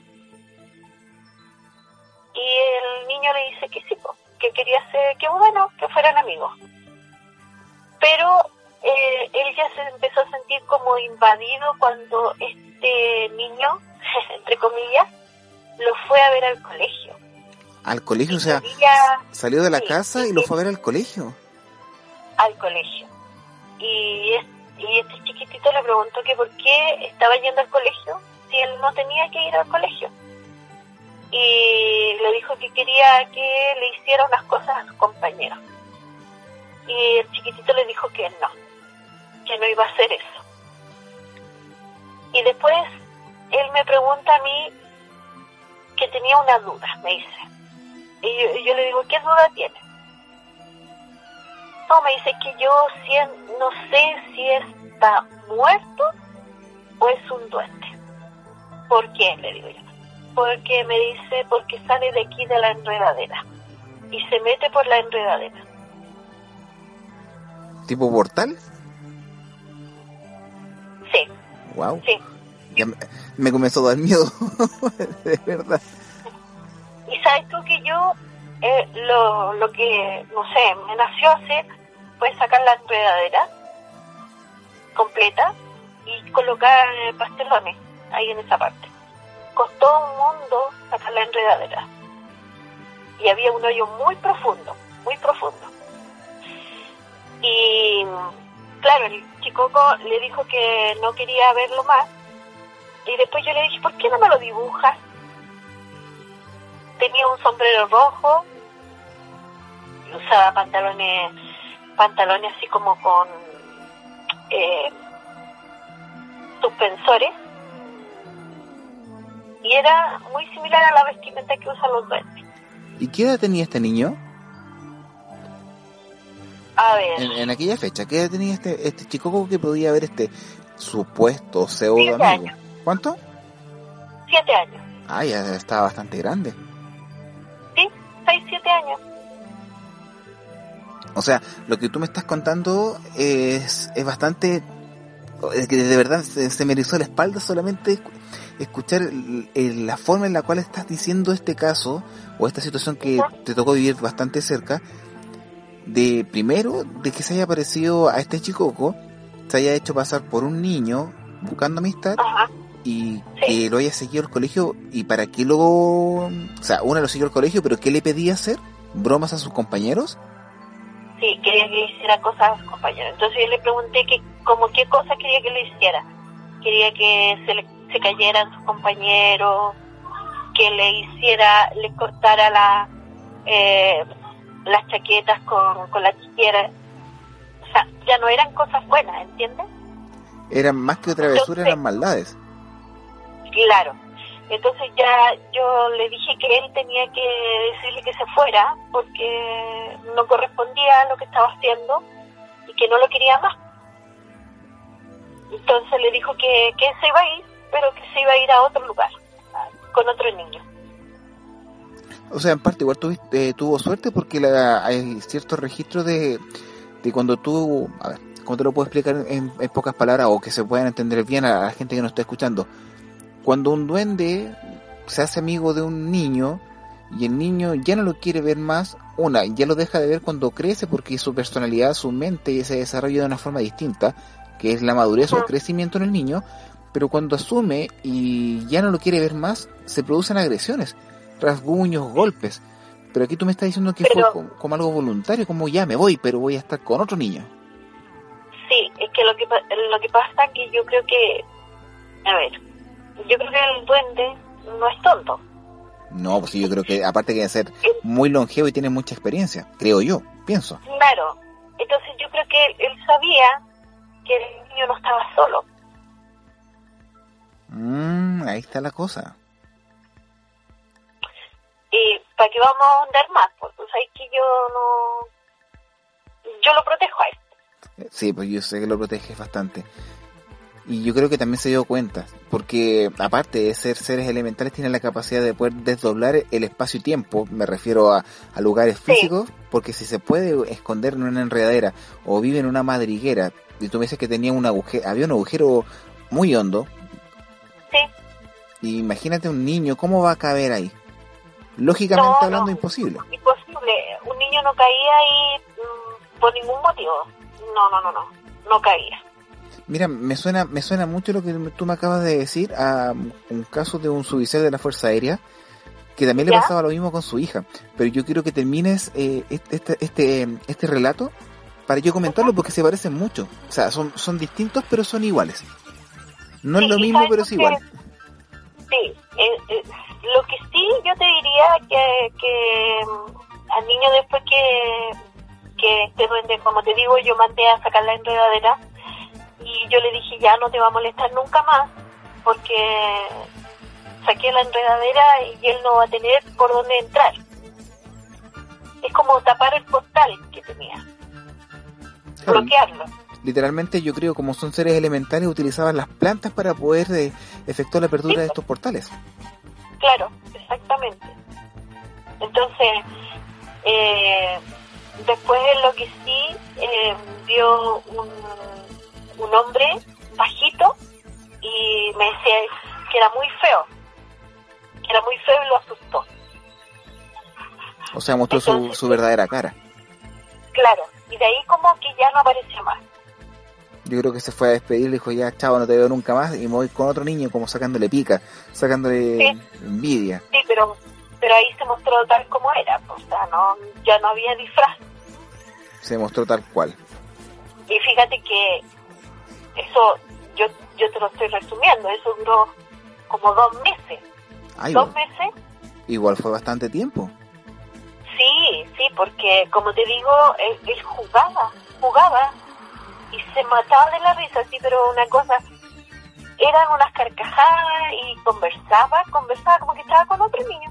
Y el niño le dice que sí, po, que quería ser, que bueno, que fueran amigos. Pero eh, él ya se empezó a sentir como invadido cuando este niño, entre comillas, lo fue a ver al colegio. Al colegio, o sea, Quería- salió de la sí, casa sí, y lo sí. fue a ver al colegio. al colegio. Y, es, y este chiquitito le preguntó que por qué estaba yendo al colegio si él no tenía que ir al colegio. Y le dijo que quería que le hiciera unas cosas a sus compañeros. Y el chiquitito le dijo que no, que no iba a hacer eso. Y después él me pregunta a mí que tenía una duda, me dice. Y yo, y yo le digo, ¿qué duda tiene? No, me dice que yo si- no sé si está muerto o es un duende. ¿Por qué? Le digo yo. Porque me dice, porque sale de aquí de la enredadera y se mete por la enredadera. ¿Tipo portal? Sí, Wow. sí. Ya me, me comenzó a dar miedo. De verdad. Y sabes tú que yo, eh, lo, lo que, no sé, me nació hacer fue sacar la enredadera completa y colocar eh, pastelones ahí en esa parte. Costó un mundo sacar la enredadera. Y había un hoyo muy profundo, muy profundo. Y claro, el chicoco le dijo que no quería verlo más. Y después yo le dije, ¿por qué no me lo dibujas? Tenía un sombrero rojo y usaba pantalones pantalones así como con eh, suspensores y era muy similar a la vestimenta que usan los duendes. ¿Y qué edad tenía este niño? A ver, En, en aquella fecha, ¿qué edad tenía este, este chico que podía ver este supuesto pseudo Siete amigo? años. ¿Cuánto? siete años, Ah, ya estaba bastante grande. ¿sí? Seis, siete años. O sea, lo que tú me estás contando es, es bastante... Es que de verdad se, se me erizó la espalda solamente escu- escuchar el- el- la forma en la cual estás diciendo este caso o esta situación que te tocó vivir bastante cerca. De primero, de que se haya parecido a este chicoco, se haya hecho pasar por un niño buscando amistad Ajá. y Sí. que lo haya seguido al colegio. ¿Y para qué lo...? O sea, una lo siguió al colegio, pero ¿qué le pedía hacer? ¿Bromas a sus compañeros? Sí, quería que le hiciera cosas a sus compañeros. Entonces yo le pregunté que como qué cosas quería que le hiciera. Quería que se le se cayeran sus compañeros, que le hiciera, le cortara la, eh, las chaquetas con, con la tijera. O sea, ya no eran cosas buenas, ¿entiendes? Eran más que travesura, Entonces, eran maldades. Claro. Entonces ya yo le dije que él tenía que decirle que se fuera porque no correspondía a lo que estaba haciendo y que no lo quería más. Entonces le dijo que, que se iba a ir, pero que se iba a ir a otro lugar, con otro niño. O sea, en parte igual tuviste, eh, tuvo suerte porque la, hay ciertos registros de, de cuando tú... A ver, ¿cómo te lo puedo explicar en, en pocas palabras o que se puedan entender bien a la gente que nos está escuchando? Cuando un duende se hace amigo de un niño y el niño ya no lo quiere ver más, una, ya lo deja de ver cuando crece porque su personalidad, su mente se desarrolla de una forma distinta, que es la madurez o el crecimiento en el niño, pero cuando asume y ya no lo quiere ver más, se producen agresiones, rasguños, golpes. Pero aquí tú me estás diciendo que pero, fue como, como algo voluntario, como ya me voy, pero voy a estar con otro niño. Sí, es que lo que lo que pasa es que yo creo que, a ver, yo creo que el duende no es tonto. No, pues sí, yo creo que aparte que de ser muy longevo y tiene mucha experiencia, creo yo, pienso. Claro, entonces yo creo que él, él sabía que el niño no estaba solo. Mm, ahí está la cosa. Y para que vamos a ahondar más, porque sabes que yo no, yo lo protejo a él. Sí, pues yo sé que lo proteges bastante. Y yo creo que también se dio cuenta, porque aparte de ser seres elementales, tienen la capacidad de poder desdoblar el espacio y tiempo, me refiero a, a lugares físicos, sí. Porque si se puede esconder en una enredadera o vive en una madriguera, y tú me dices que tenía un agujero, había un agujero muy hondo, sí. Y imagínate un niño, ¿cómo va a caber ahí? Lógicamente no, hablando, no, imposible. Imposible, un niño no caía ahí mmm, por ningún motivo, no, no, no, no, no caía. Mira, me suena me suena mucho lo que tú me acabas de decir a un caso de un suboficial de la Fuerza Aérea que también ¿Ya? le pasaba lo mismo con su hija. Pero yo quiero que termines eh, este este este relato para yo comentarlo porque se parecen mucho. O sea, son son distintos pero son iguales. No sí, es lo mismo pero es igual. Sí, eh, eh, lo que sí yo te diría que, que al niño después que, que este duende, como te digo, yo mandé a sacar la enredadera. Y yo le dije, ya no te va a molestar nunca más, porque saqué la enredadera y él no va a tener por dónde entrar. Es como tapar el portal que tenía. Claro. Bloquearlo. Literalmente yo creo, como son seres elementales, utilizaban las plantas para poder eh, efectuar la apertura sí. de estos portales. Claro, exactamente. Entonces, eh, después lo que sí, eh, vio un... un hombre bajito y me decía que era muy feo, que era muy feo y lo asustó. O sea, mostró Entonces, su, su verdadera cara. Claro, y de ahí como que ya no apareció más. Yo creo que se fue a despedir, le dijo ya, chavo, no te veo nunca más, y me voy con otro niño como sacándole pica, sacándole sí. envidia. Sí, pero pero ahí se mostró tal como era, o sea, no ya no había disfraz. Se mostró tal cual. Y fíjate que eso, yo yo te lo estoy resumiendo, eso duró como dos meses. Ay, dos bueno. meses. Igual fue bastante tiempo. Sí, sí, porque como te digo, él, él jugaba, jugaba y se mataba de la risa, sí, pero una cosa, eran unas carcajadas y conversaba, conversaba como que estaba con otro niño.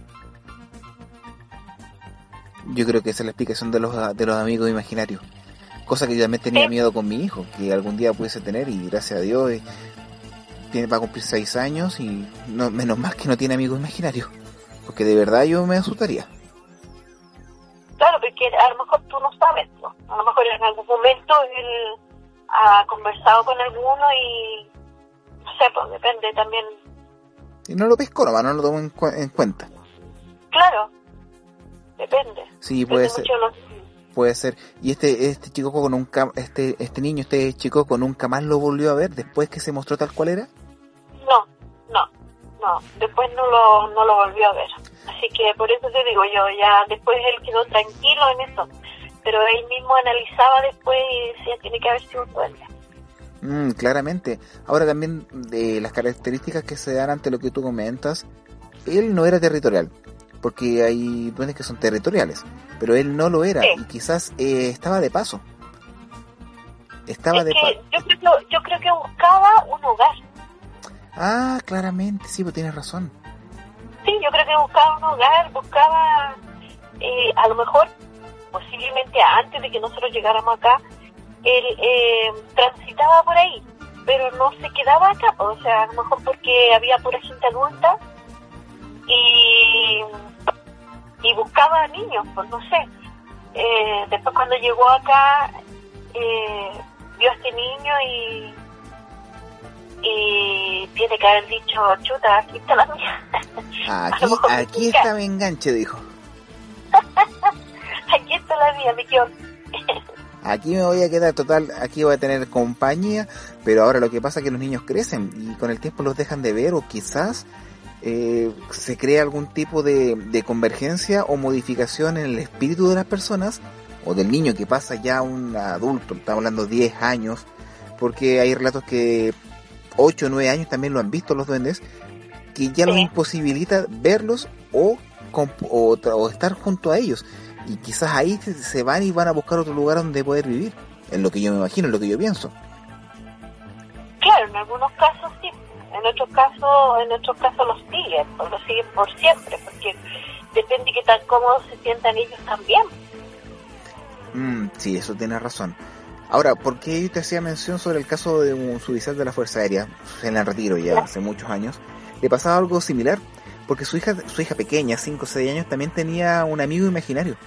Yo creo que esa es la explicación de los de los amigos imaginarios. Cosa que yo también tenía ¿Sí? miedo con mi hijo, que algún día pudiese tener, y gracias a Dios eh, tiene para cumplir seis años y no, menos mal que no tiene amigos imaginarios, porque de verdad yo me asustaría. Claro, porque a lo mejor tú no sabes, ¿no? A lo mejor en algún momento él ha conversado con alguno y no sé, pues depende también. Y no lo pescó nomás, no lo tomó en, cu- en cuenta. Claro, depende. Sí, puede depende ser. Mucho los... Puede ser. Y este este chico con un cam- este este niño, este chico con nunca más lo volvió a ver después que se mostró tal cual era. No, no, no. Después no lo no lo volvió a ver. Así que por eso te digo yo, ya después él quedó tranquilo en eso. pero él mismo analizaba después y decía, tiene que haber sido un duende. Mm, claramente. Ahora también, de las características que se dan ante lo que tú comentas, él no era territorial, porque hay duendes que son territoriales, pero él no lo era, Sí. y quizás eh, estaba de paso. Estaba Es de que paso. yo creo, yo creo que buscaba un hogar. Ah, claramente, sí, pues tienes razón. Sí, yo creo que buscaba un hogar, buscaba, eh, a lo mejor, posiblemente antes de que nosotros llegáramos acá, él eh, transitaba por ahí, pero no se quedaba acá, o sea, a lo mejor porque había pura gente adulta y, y buscaba niños, pues no sé. Eh, después cuando llegó acá, eh, vio a este niño y, y tiene que haber dicho, chuta, aquí está la mía. Aquí, aquí está mi enganche, dijo. Aquí está la mía, mi quedo. Aquí me voy a quedar, total, aquí voy a tener compañía, pero ahora lo que pasa es que los niños crecen y con el tiempo los dejan de ver, o quizás eh, se crea algún tipo de, de convergencia o modificación en el espíritu de las personas o del niño que pasa ya a un adulto, estamos hablando de diez años, porque hay relatos que ocho o nueve años también lo han visto los duendes, que ya los imposibilita verlos o, comp- o, tra- o estar junto a ellos. Y quizás ahí se- se van y van a buscar otro lugar donde poder vivir. Es lo que yo me imagino, es lo que yo pienso. Claro, en algunos casos sí, en otros casos, en otros casos los siguen, o los siguen por siempre, porque depende que tan cómodos se sientan ellos también. Mm, sí, eso tiene razón. Ahora, ¿por qué yo te hacía mención sobre el caso de un suboficial de la Fuerza Aérea en el retiro ya hace muchos años? Le pasaba algo similar, porque su hija, su hija pequeña, cinco o seis años, también tenía un amigo imaginario.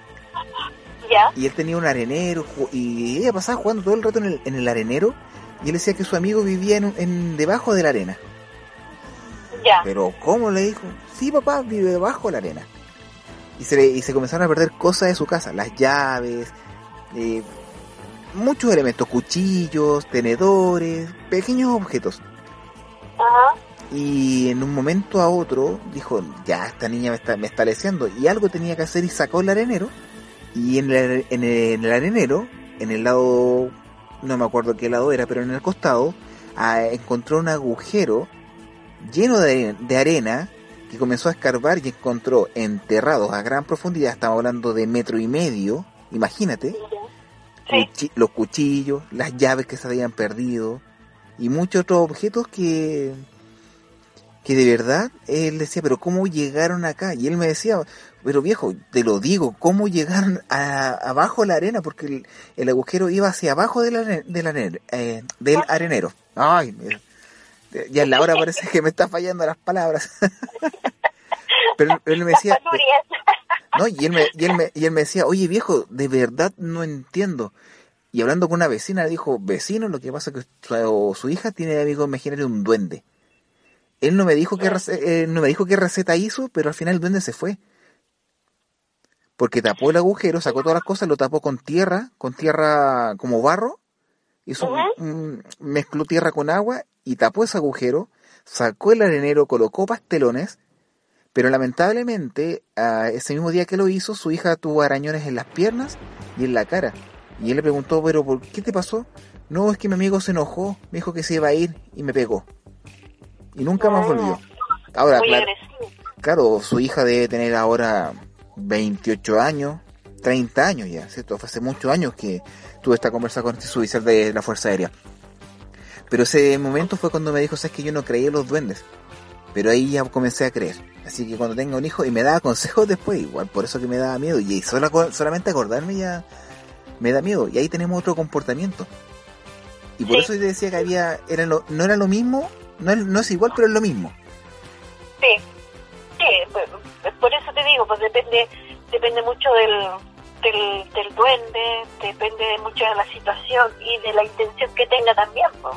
¿Ya? Y él tenía un arenero, ju- y ella pasaba jugando todo el rato en el, en el arenero, y él decía que su amigo vivía en, en debajo de la arena. Ya. Pero, ¿cómo? Le dijo, sí, papá, vive debajo de la arena. Y se, le, y se comenzaron a perder cosas de su casa, las llaves, eh, muchos elementos, cuchillos, tenedores, pequeños objetos. Ajá. Y en un momento a otro dijo, ya, esta niña me está, me está leseando, y algo tenía que hacer, y sacó el arenero, y en el, en el, en el arenero, en el lado, no me acuerdo qué lado era, pero en el costado, ah, encontró un agujero lleno de, de arena, que comenzó a escarbar y encontró enterrados a gran profundidad, estamos hablando de metro y medio, imagínate, Sí. cuchi- los cuchillos, las llaves que se habían perdido, y muchos otros objetos que que de verdad él decía, pero ¿cómo llegaron acá? Y él me decía, pero viejo, te lo digo, ¿cómo llegaron a, abajo de la arena? Porque el, el agujero iba hacia abajo del, are- del, are- eh, del arenero. Ay, mira, ya en la hora parece que me está fallando las palabras. Pero él, él me decía, Penurias. no, y él me, y él me, y él me decía, oye viejo, de verdad no entiendo. Y hablando con una vecina, le dijo, vecino, lo que pasa es que su, su hija tiene de amigo imaginario un duende. Él no me dijo qué rece- eh, no me dijo qué receta hizo, pero al final el duende se fue. Porque tapó el agujero, sacó todas las cosas, lo tapó con tierra, con tierra como barro, hizo un- un- mezcló tierra con agua y tapó ese agujero, sacó el arenero, colocó pastelones, pero lamentablemente ah, ese mismo día que lo hizo, su hija tuvo arañones en las piernas y en la cara. Y él le preguntó, pero ¿por qué te pasó? No, es que mi amigo se enojó, me dijo que se iba a ir y me pegó. Y nunca más volvió. Ahora, Muy claro, agresivo. claro, su hija debe tener ahora veintiocho años, treinta años ya, ¿cierto? Fue hace muchos años que tuve esta conversa con este suboficial de la Fuerza Aérea. Pero ese momento fue cuando me dijo, sabes que yo no creía en los duendes. Pero ahí ya comencé a creer. Así que cuando tenga un hijo, y me daba consejos después, igual por eso que me daba miedo. Y solo, solamente acordarme ya me da miedo. Y ahí tenemos otro comportamiento. Y por Sí. eso yo te decía que había, era lo, no era lo mismo, no es, no es igual, pero es lo mismo. Sí, sí, pues, por eso te digo, pues depende depende mucho del, del, del duende, depende mucho de la situación y de la intención que tenga también, pues.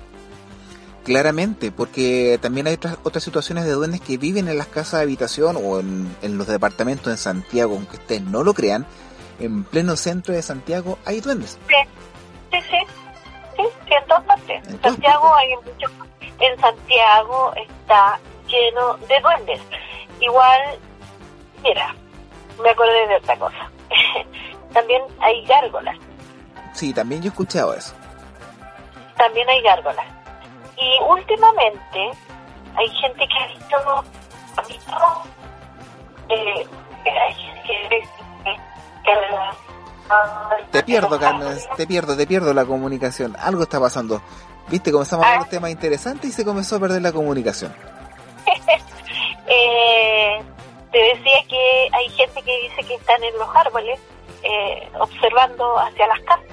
Claramente, porque también hay otras, otras situaciones de duendes que viven en las casas de habitación o en, en los departamentos en Santiago, aunque ustedes no lo crean, en pleno centro de Santiago hay duendes. Sí, sí, sí, sí, sí, en todas partes. En En todas Santiago partes. hay muchos, en Santiago está lleno de duendes. Igual, mira, me acordé de otra cosa. también hay gárgolas. Sí, también yo he escuchado eso. También hay gárgolas. Y últimamente hay gente que ha visto, ha visto eh, hay gente que, que, que Te pierdo, Carnes, te pierdo, te pierdo la comunicación. Algo está pasando. Viste, comenzamos a hablar de temas interesantes y se comenzó a perder la comunicación. eh, te decía que hay gente que dice que están en los árboles eh, observando hacia las casas.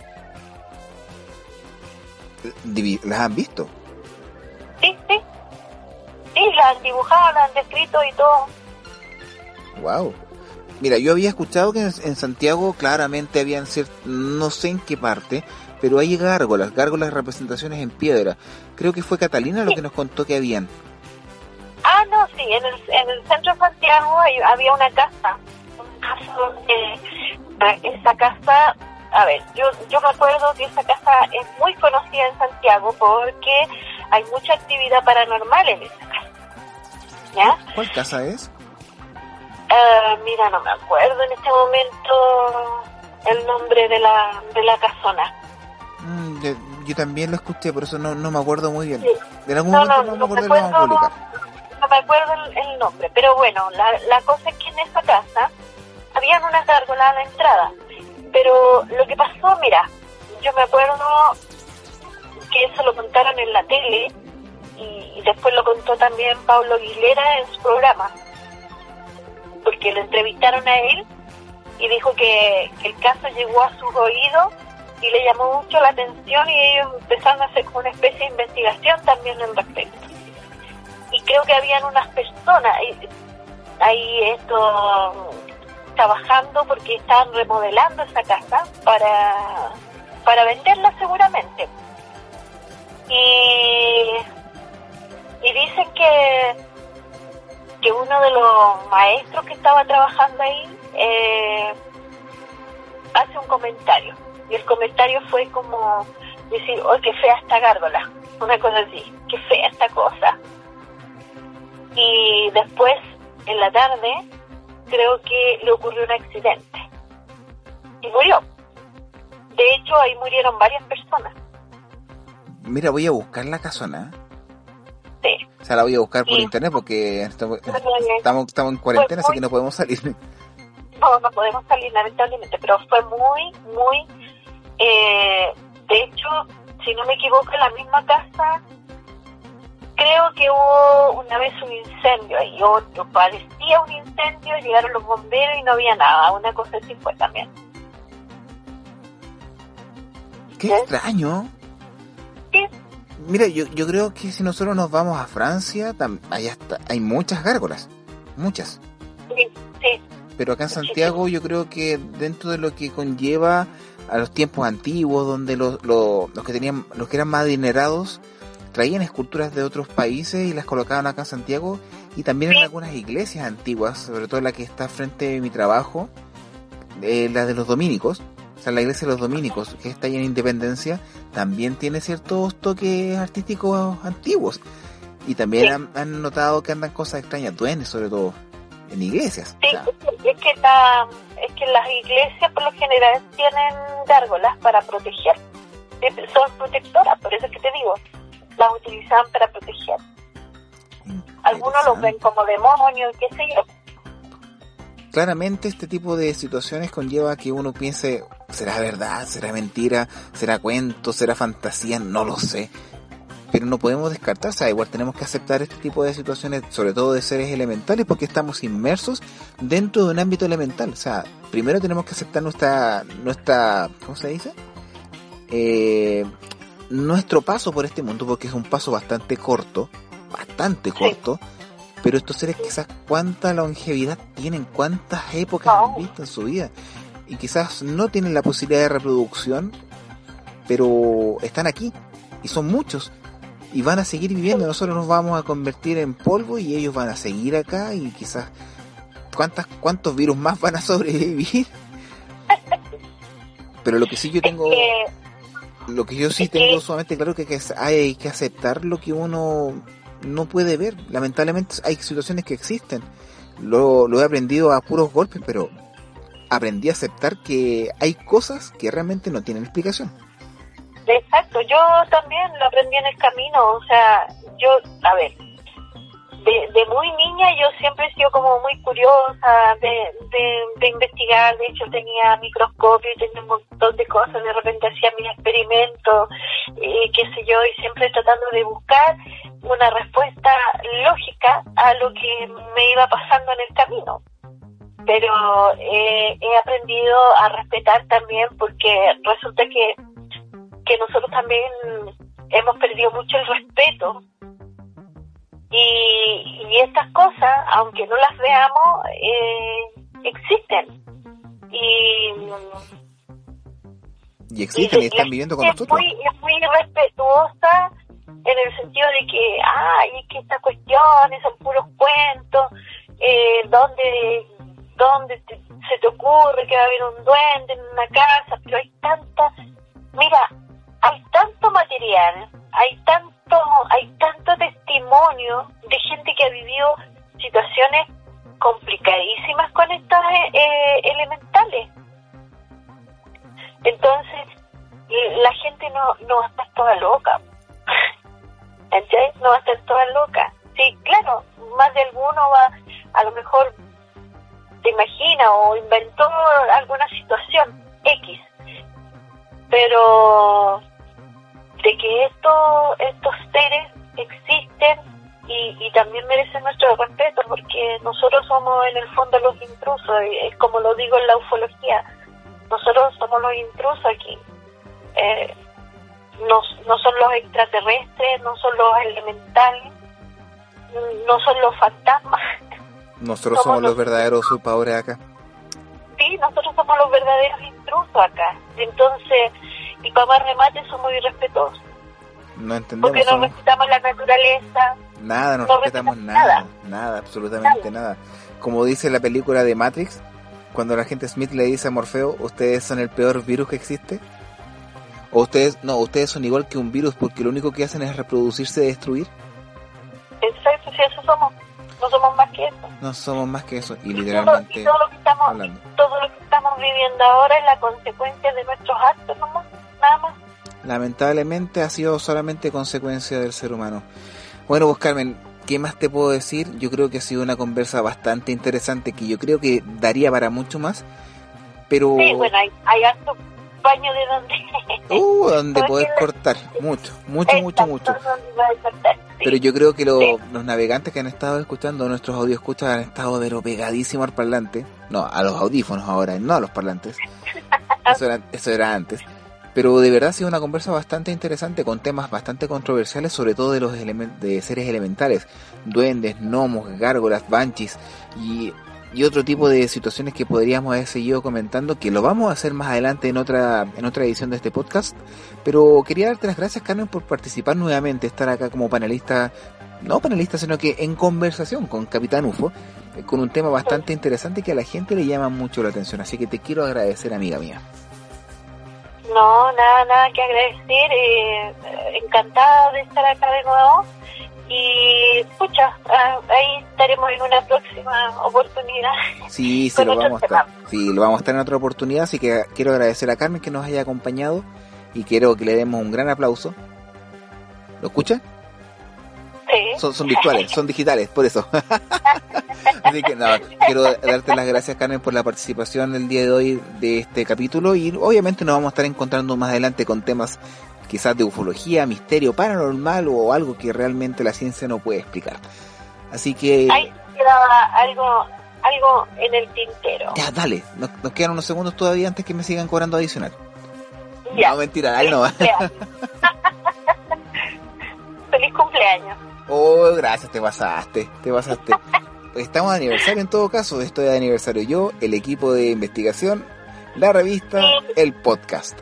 Divi- ¿Las han visto? Sí, sí. Sí, las han dibujado, las han descrito y todo. Wow. Mira, yo había escuchado que en, en Santiago claramente habían cierto, no sé en qué parte, pero hay gárgolas, gárgolas de representaciones en piedra. Creo que fue Catalina Sí. lo que nos contó que habían. Ah, no, sí, en el, en el centro de Santiago hay- había una casa, una casa donde esa casa, a ver, yo yo me acuerdo que esa casa es muy conocida en Santiago porque hay mucha actividad paranormal en esa casa, ¿ya? ¿Cuál casa es? Eh, mira, no me acuerdo en este momento el nombre de la de la casona. Mm, yo, yo también lo escuché, por eso no, no me acuerdo muy bien. Sí. En algún No, momento no, no, no me me acuerdo, lo vamos a acuerdo, publicar. no me acuerdo el, el nombre, pero bueno, la, la cosa es que en esa casa habían unas gárgolas a la entrada, pero lo que pasó, mira, yo me acuerdo que eso lo contaron en la tele y, y después lo contó también Pablo Aguilera en su programa, porque lo entrevistaron a él y dijo que, que el caso llegó a sus oídos y le llamó mucho la atención y ellos empezaron a hacer como una especie de investigación también al respecto. Y creo que habían unas personas ahí, ahí esto trabajando porque estaban remodelando esa casa para, para venderla seguramente. Y, y dicen que, que uno de los maestros que estaba trabajando ahí eh, hace un comentario. Y el comentario fue como decir, oh, qué fea esta gárgola, una cosa así, qué fea esta cosa. Y después, en la tarde, creo que le ocurrió un accidente. Y murió. De hecho, ahí murieron varias personas. Mira, voy a buscar la casona. Sí. O sea, la voy a buscar por Sí. internet porque estamos, Muy bien. estamos, estamos en cuarentena, Fue así que no podemos salir. No, no podemos salir lamentablemente, pero fue muy, muy... Eh, de hecho, si no me equivoco, en la misma casa, creo que hubo una vez un incendio ahí, otro, parecía un incendio, llegaron los bomberos y no había nada, una cosa así fue también. Qué ¿Sí? extraño. Sí, Mira, yo, yo creo que si nosotros nos vamos a Francia, tam- allá está, hay muchas gárgolas, muchas. sí, sí, Pero acá en Santiago yo creo que dentro de lo que conlleva a los tiempos antiguos, donde los, los, los que tenían, los que eran más adinerados traían esculturas de otros países y las colocaban acá en Santiago, y también en Sí. algunas iglesias antiguas, sobre todo la que está frente de mi trabajo, eh, la de los dominicos, o sea, la iglesia de los dominicos, que está ahí en Independencia, también tiene ciertos toques artísticos antiguos, y también Sí. han, han notado que andan cosas extrañas, duendes sobre todo, en iglesias. sí, O sea, es que, es que la, es que las iglesias por lo general tienen gárgolas para proteger, son protectoras, por eso es que te digo, las utilizaban para proteger. Algunos los ven como demonios, qué sé yo. Claramente este tipo de situaciones conlleva que uno piense, ¿será verdad? ¿Será mentira? ¿Será cuento? ¿Será fantasía? No lo sé. Pero no podemos descartar, o sea, igual tenemos que aceptar este tipo de situaciones, sobre todo de seres elementales, porque estamos inmersos dentro de un ámbito elemental. O sea, primero tenemos que aceptar nuestra, nuestra, ¿cómo se dice? Eh, nuestro paso por este mundo, porque es un paso bastante corto, bastante corto, pero estos seres quizás cuánta longevidad tienen, cuántas épocas No. han visto en su vida, y quizás no tienen la posibilidad de reproducción, pero están aquí, y son muchos, y van a seguir viviendo. Nosotros nos vamos a convertir en polvo y ellos van a seguir acá, y quizás cuántas cuántos virus más van a sobrevivir. Pero lo que sí yo tengo, Es que, lo que yo sí es que- tengo sumamente claro que, que es- hay que aceptar lo que uno no puede ver. Lamentablemente hay situaciones que existen. Lo, lo he aprendido a puros golpes, pero aprendí a aceptar que hay cosas que realmente no tienen explicación. Exacto, yo también lo aprendí en el camino, o sea, yo, a ver, de, de muy niña yo siempre he sido como muy curiosa de, de, de investigar, de hecho tenía microscopio y tenía un montón de cosas, de repente hacía mis experimentos, eh, qué sé yo, y siempre tratando de buscar una respuesta lógica a lo que me iba pasando en el camino. Pero eh, he aprendido a respetar también, porque resulta que, que nosotros también hemos perdido mucho el respeto. Y, y estas cosas, aunque no las veamos, eh, existen. Y, y existen y, y están la viviendo con es nosotros. Muy, es muy respetuosa en el sentido de que, ay, es que estas cuestiones son puros cuentos, eh, donde, donde te, se te ocurre que va a haber un duende en una casa, pero hay tanta, mira, hay tanto material, hay tanto, hay tanto testimonio de gente que ha vivido situaciones complicadísimas con estos eh, elementales. Entonces, la gente no, no va a estar toda loca. ¿Entiendes? No va a estar toda loca. Sí, claro, más de alguno va, a lo mejor, te imagina o inventó alguna situación X. Pero de que esto, estos seres existen y, y también merecen nuestro respeto, porque nosotros somos en el fondo los intrusos, es como lo digo en la ufología, nosotros somos los intrusos aquí. Eh, no, no son los extraterrestres, no son los elementales, no son los fantasmas. Nosotros somos, somos los, los verdaderos usurpadores acá. Sí, nosotros somos los verdaderos intrusos acá. Entonces, y para más remate somos irrespetuosos. No entendemos. Porque no somos... respetamos la naturaleza. Nada, no, no respetamos, respetamos nada, nada, nada, absolutamente nada. nada. Como dice la película de Matrix, cuando el agente Smith le dice a Morfeo, ustedes son el peor virus que existe. O ustedes, no, ustedes son igual que un virus porque lo único que hacen es reproducirse y destruir. Exacto, si eso somos, no somos más que eso. No somos más que eso, y, y literalmente todo, y todo lo que estamos, hablando. Todo lo que estamos viviendo ahora es la consecuencia de nuestros actos, ¿no? Nada más. Lamentablemente ha sido solamente consecuencia del ser humano. Bueno, pues Carmen, ¿qué más te puedo decir? Yo creo que ha sido una conversa bastante interesante, que yo creo que daría para mucho más, pero... Sí, bueno, hay, hay harto baño de donde... Uh, donde podés cortar, mucho, mucho, mucho, mucho. Cortar, sí. Pero yo creo que lo, sí. los navegantes que han estado escuchando, nuestros audioscuchas, han estado pero pegadísimos al parlante. No, a los audífonos ahora, no a los parlantes. Eso era, eso era antes. Pero de verdad ha sido una conversa bastante interesante, con temas bastante controversiales, sobre todo de los elementos de seres elementales, duendes, gnomos, gárgolas, banshees y, y otro tipo de situaciones que podríamos haber seguido comentando, que lo vamos a hacer más adelante en otra en otra edición de este podcast. Pero quería darte las gracias, Carmen, por participar nuevamente, estar acá como panelista, no panelista, sino que en conversación con Capitán U F O, con un tema bastante interesante que a la gente le llama mucho la atención. Así que te quiero agradecer, amiga mía. No, nada, nada que agradecer, eh, encantada de estar acá de nuevo y escucha, ahí estaremos en una próxima oportunidad. Sí, sí, lo vamos a estar, sí, lo vamos a estar en otra oportunidad, así que quiero agradecer a Carmen que nos haya acompañado y quiero que le demos un gran aplauso. ¿Lo escucha? Sí. Son, son virtuales, son digitales, por eso. Así que nada, quiero darte las gracias, Carmen, por la participación el día de hoy de este capítulo, y obviamente nos vamos a estar encontrando más adelante con temas quizás de ufología, misterio, paranormal o algo que realmente la ciencia no puede explicar. Así que... Ahí quedaba algo, algo en el tintero. Ya, dale, nos, nos quedan unos segundos todavía antes que me sigan cobrando adicional. Ya. No, mentira, ahí no va. Feliz cumpleaños. Oh, gracias, te pasaste, te pasaste. Estamos de aniversario en todo caso, estoy de aniversario yo, el equipo de investigación, la revista, sí. El podcast.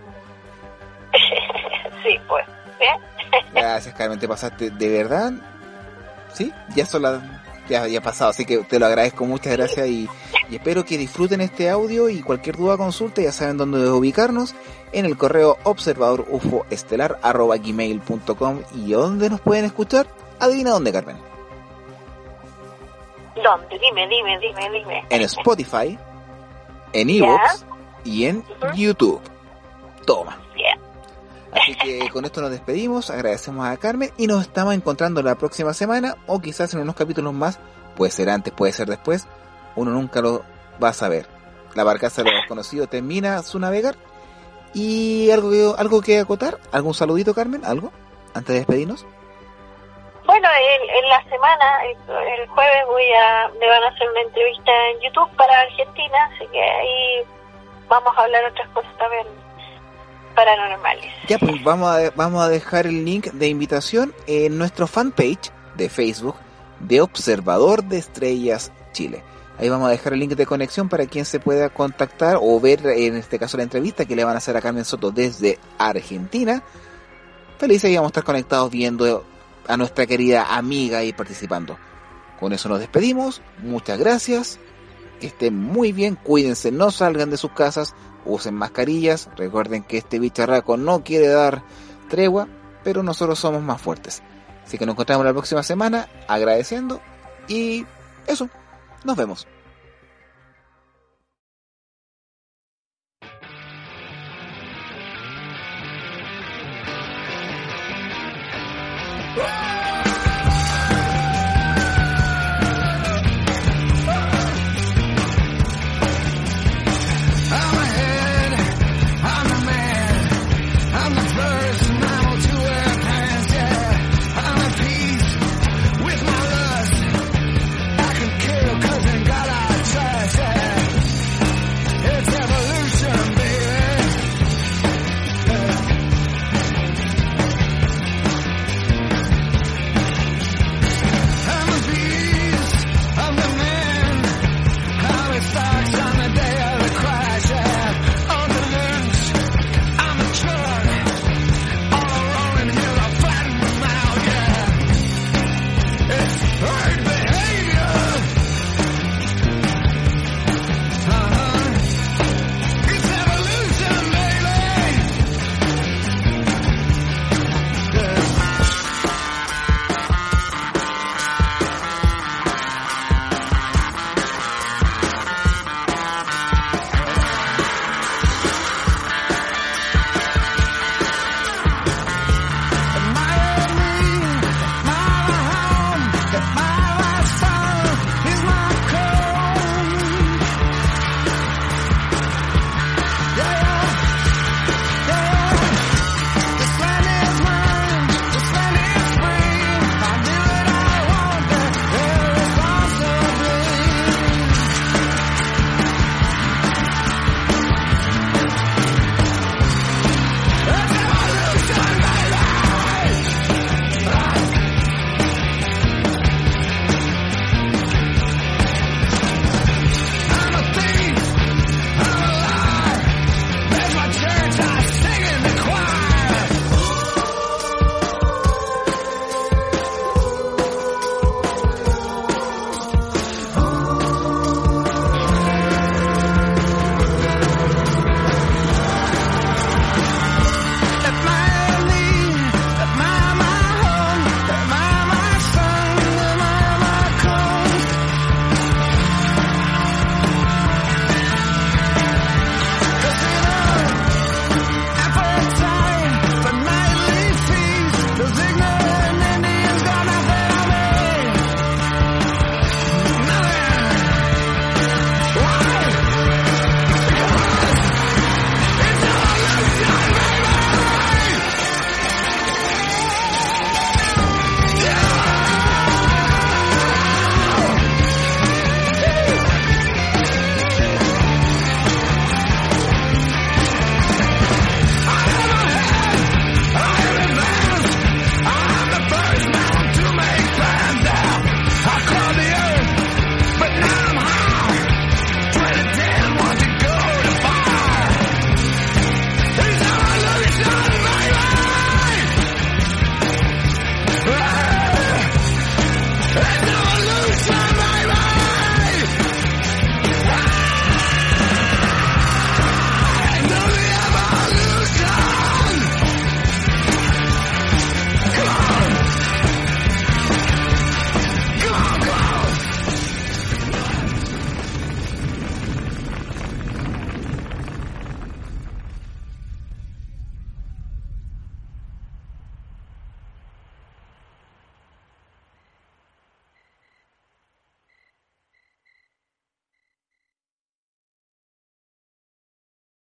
Sí, pues. ¿eh? Gracias, Carmen, te pasaste, de verdad. Sí, ya son las, ya, ya ha pasado, así que te lo agradezco, muchas gracias y, y espero que disfruten este audio, y cualquier duda, consulta, ya saben dónde ubicarnos, en el correo observadorufo.estelar arroba gmail punto com. ¿Y dónde nos pueden escuchar? Adivina dónde, Carmen. ¿Dónde? Dime, dime, dime, dime. En Spotify, en iVoox y en Ujú. YouTube. Toma. Yeah. Así que con esto nos despedimos, agradecemos a Carmen y nos estamos encontrando la próxima semana o quizás en unos capítulos más, puede ser antes, puede ser después, uno nunca lo va a saber. La barcaza de lo desconocido termina su navegar y algo que, algo que acotar, algún saludito Carmen, algo antes de despedirnos. Bueno, en, en la semana, el, el jueves voy a, me van a hacer una entrevista en YouTube para Argentina, así que ahí vamos a hablar otras cosas también paranormales. Ya pues vamos a, vamos a dejar el link de invitación en nuestro fanpage de Facebook de Observador de Estrellas Chile. Ahí vamos a dejar el link de conexión para quien se pueda contactar o ver, en este caso, la entrevista que le van a hacer a Carmen Soto desde Argentina. Felices y vamos a estar conectados viendo a nuestra querida amiga ahí participando. Con eso nos despedimos. Muchas gracias. Que estén muy bien. Cuídense, no salgan de sus casas. Usen mascarillas. Recuerden que este bicharraco no quiere dar tregua, pero nosotros somos más fuertes. Así que nos encontramos la próxima semana agradeciendo y eso. Nos vemos.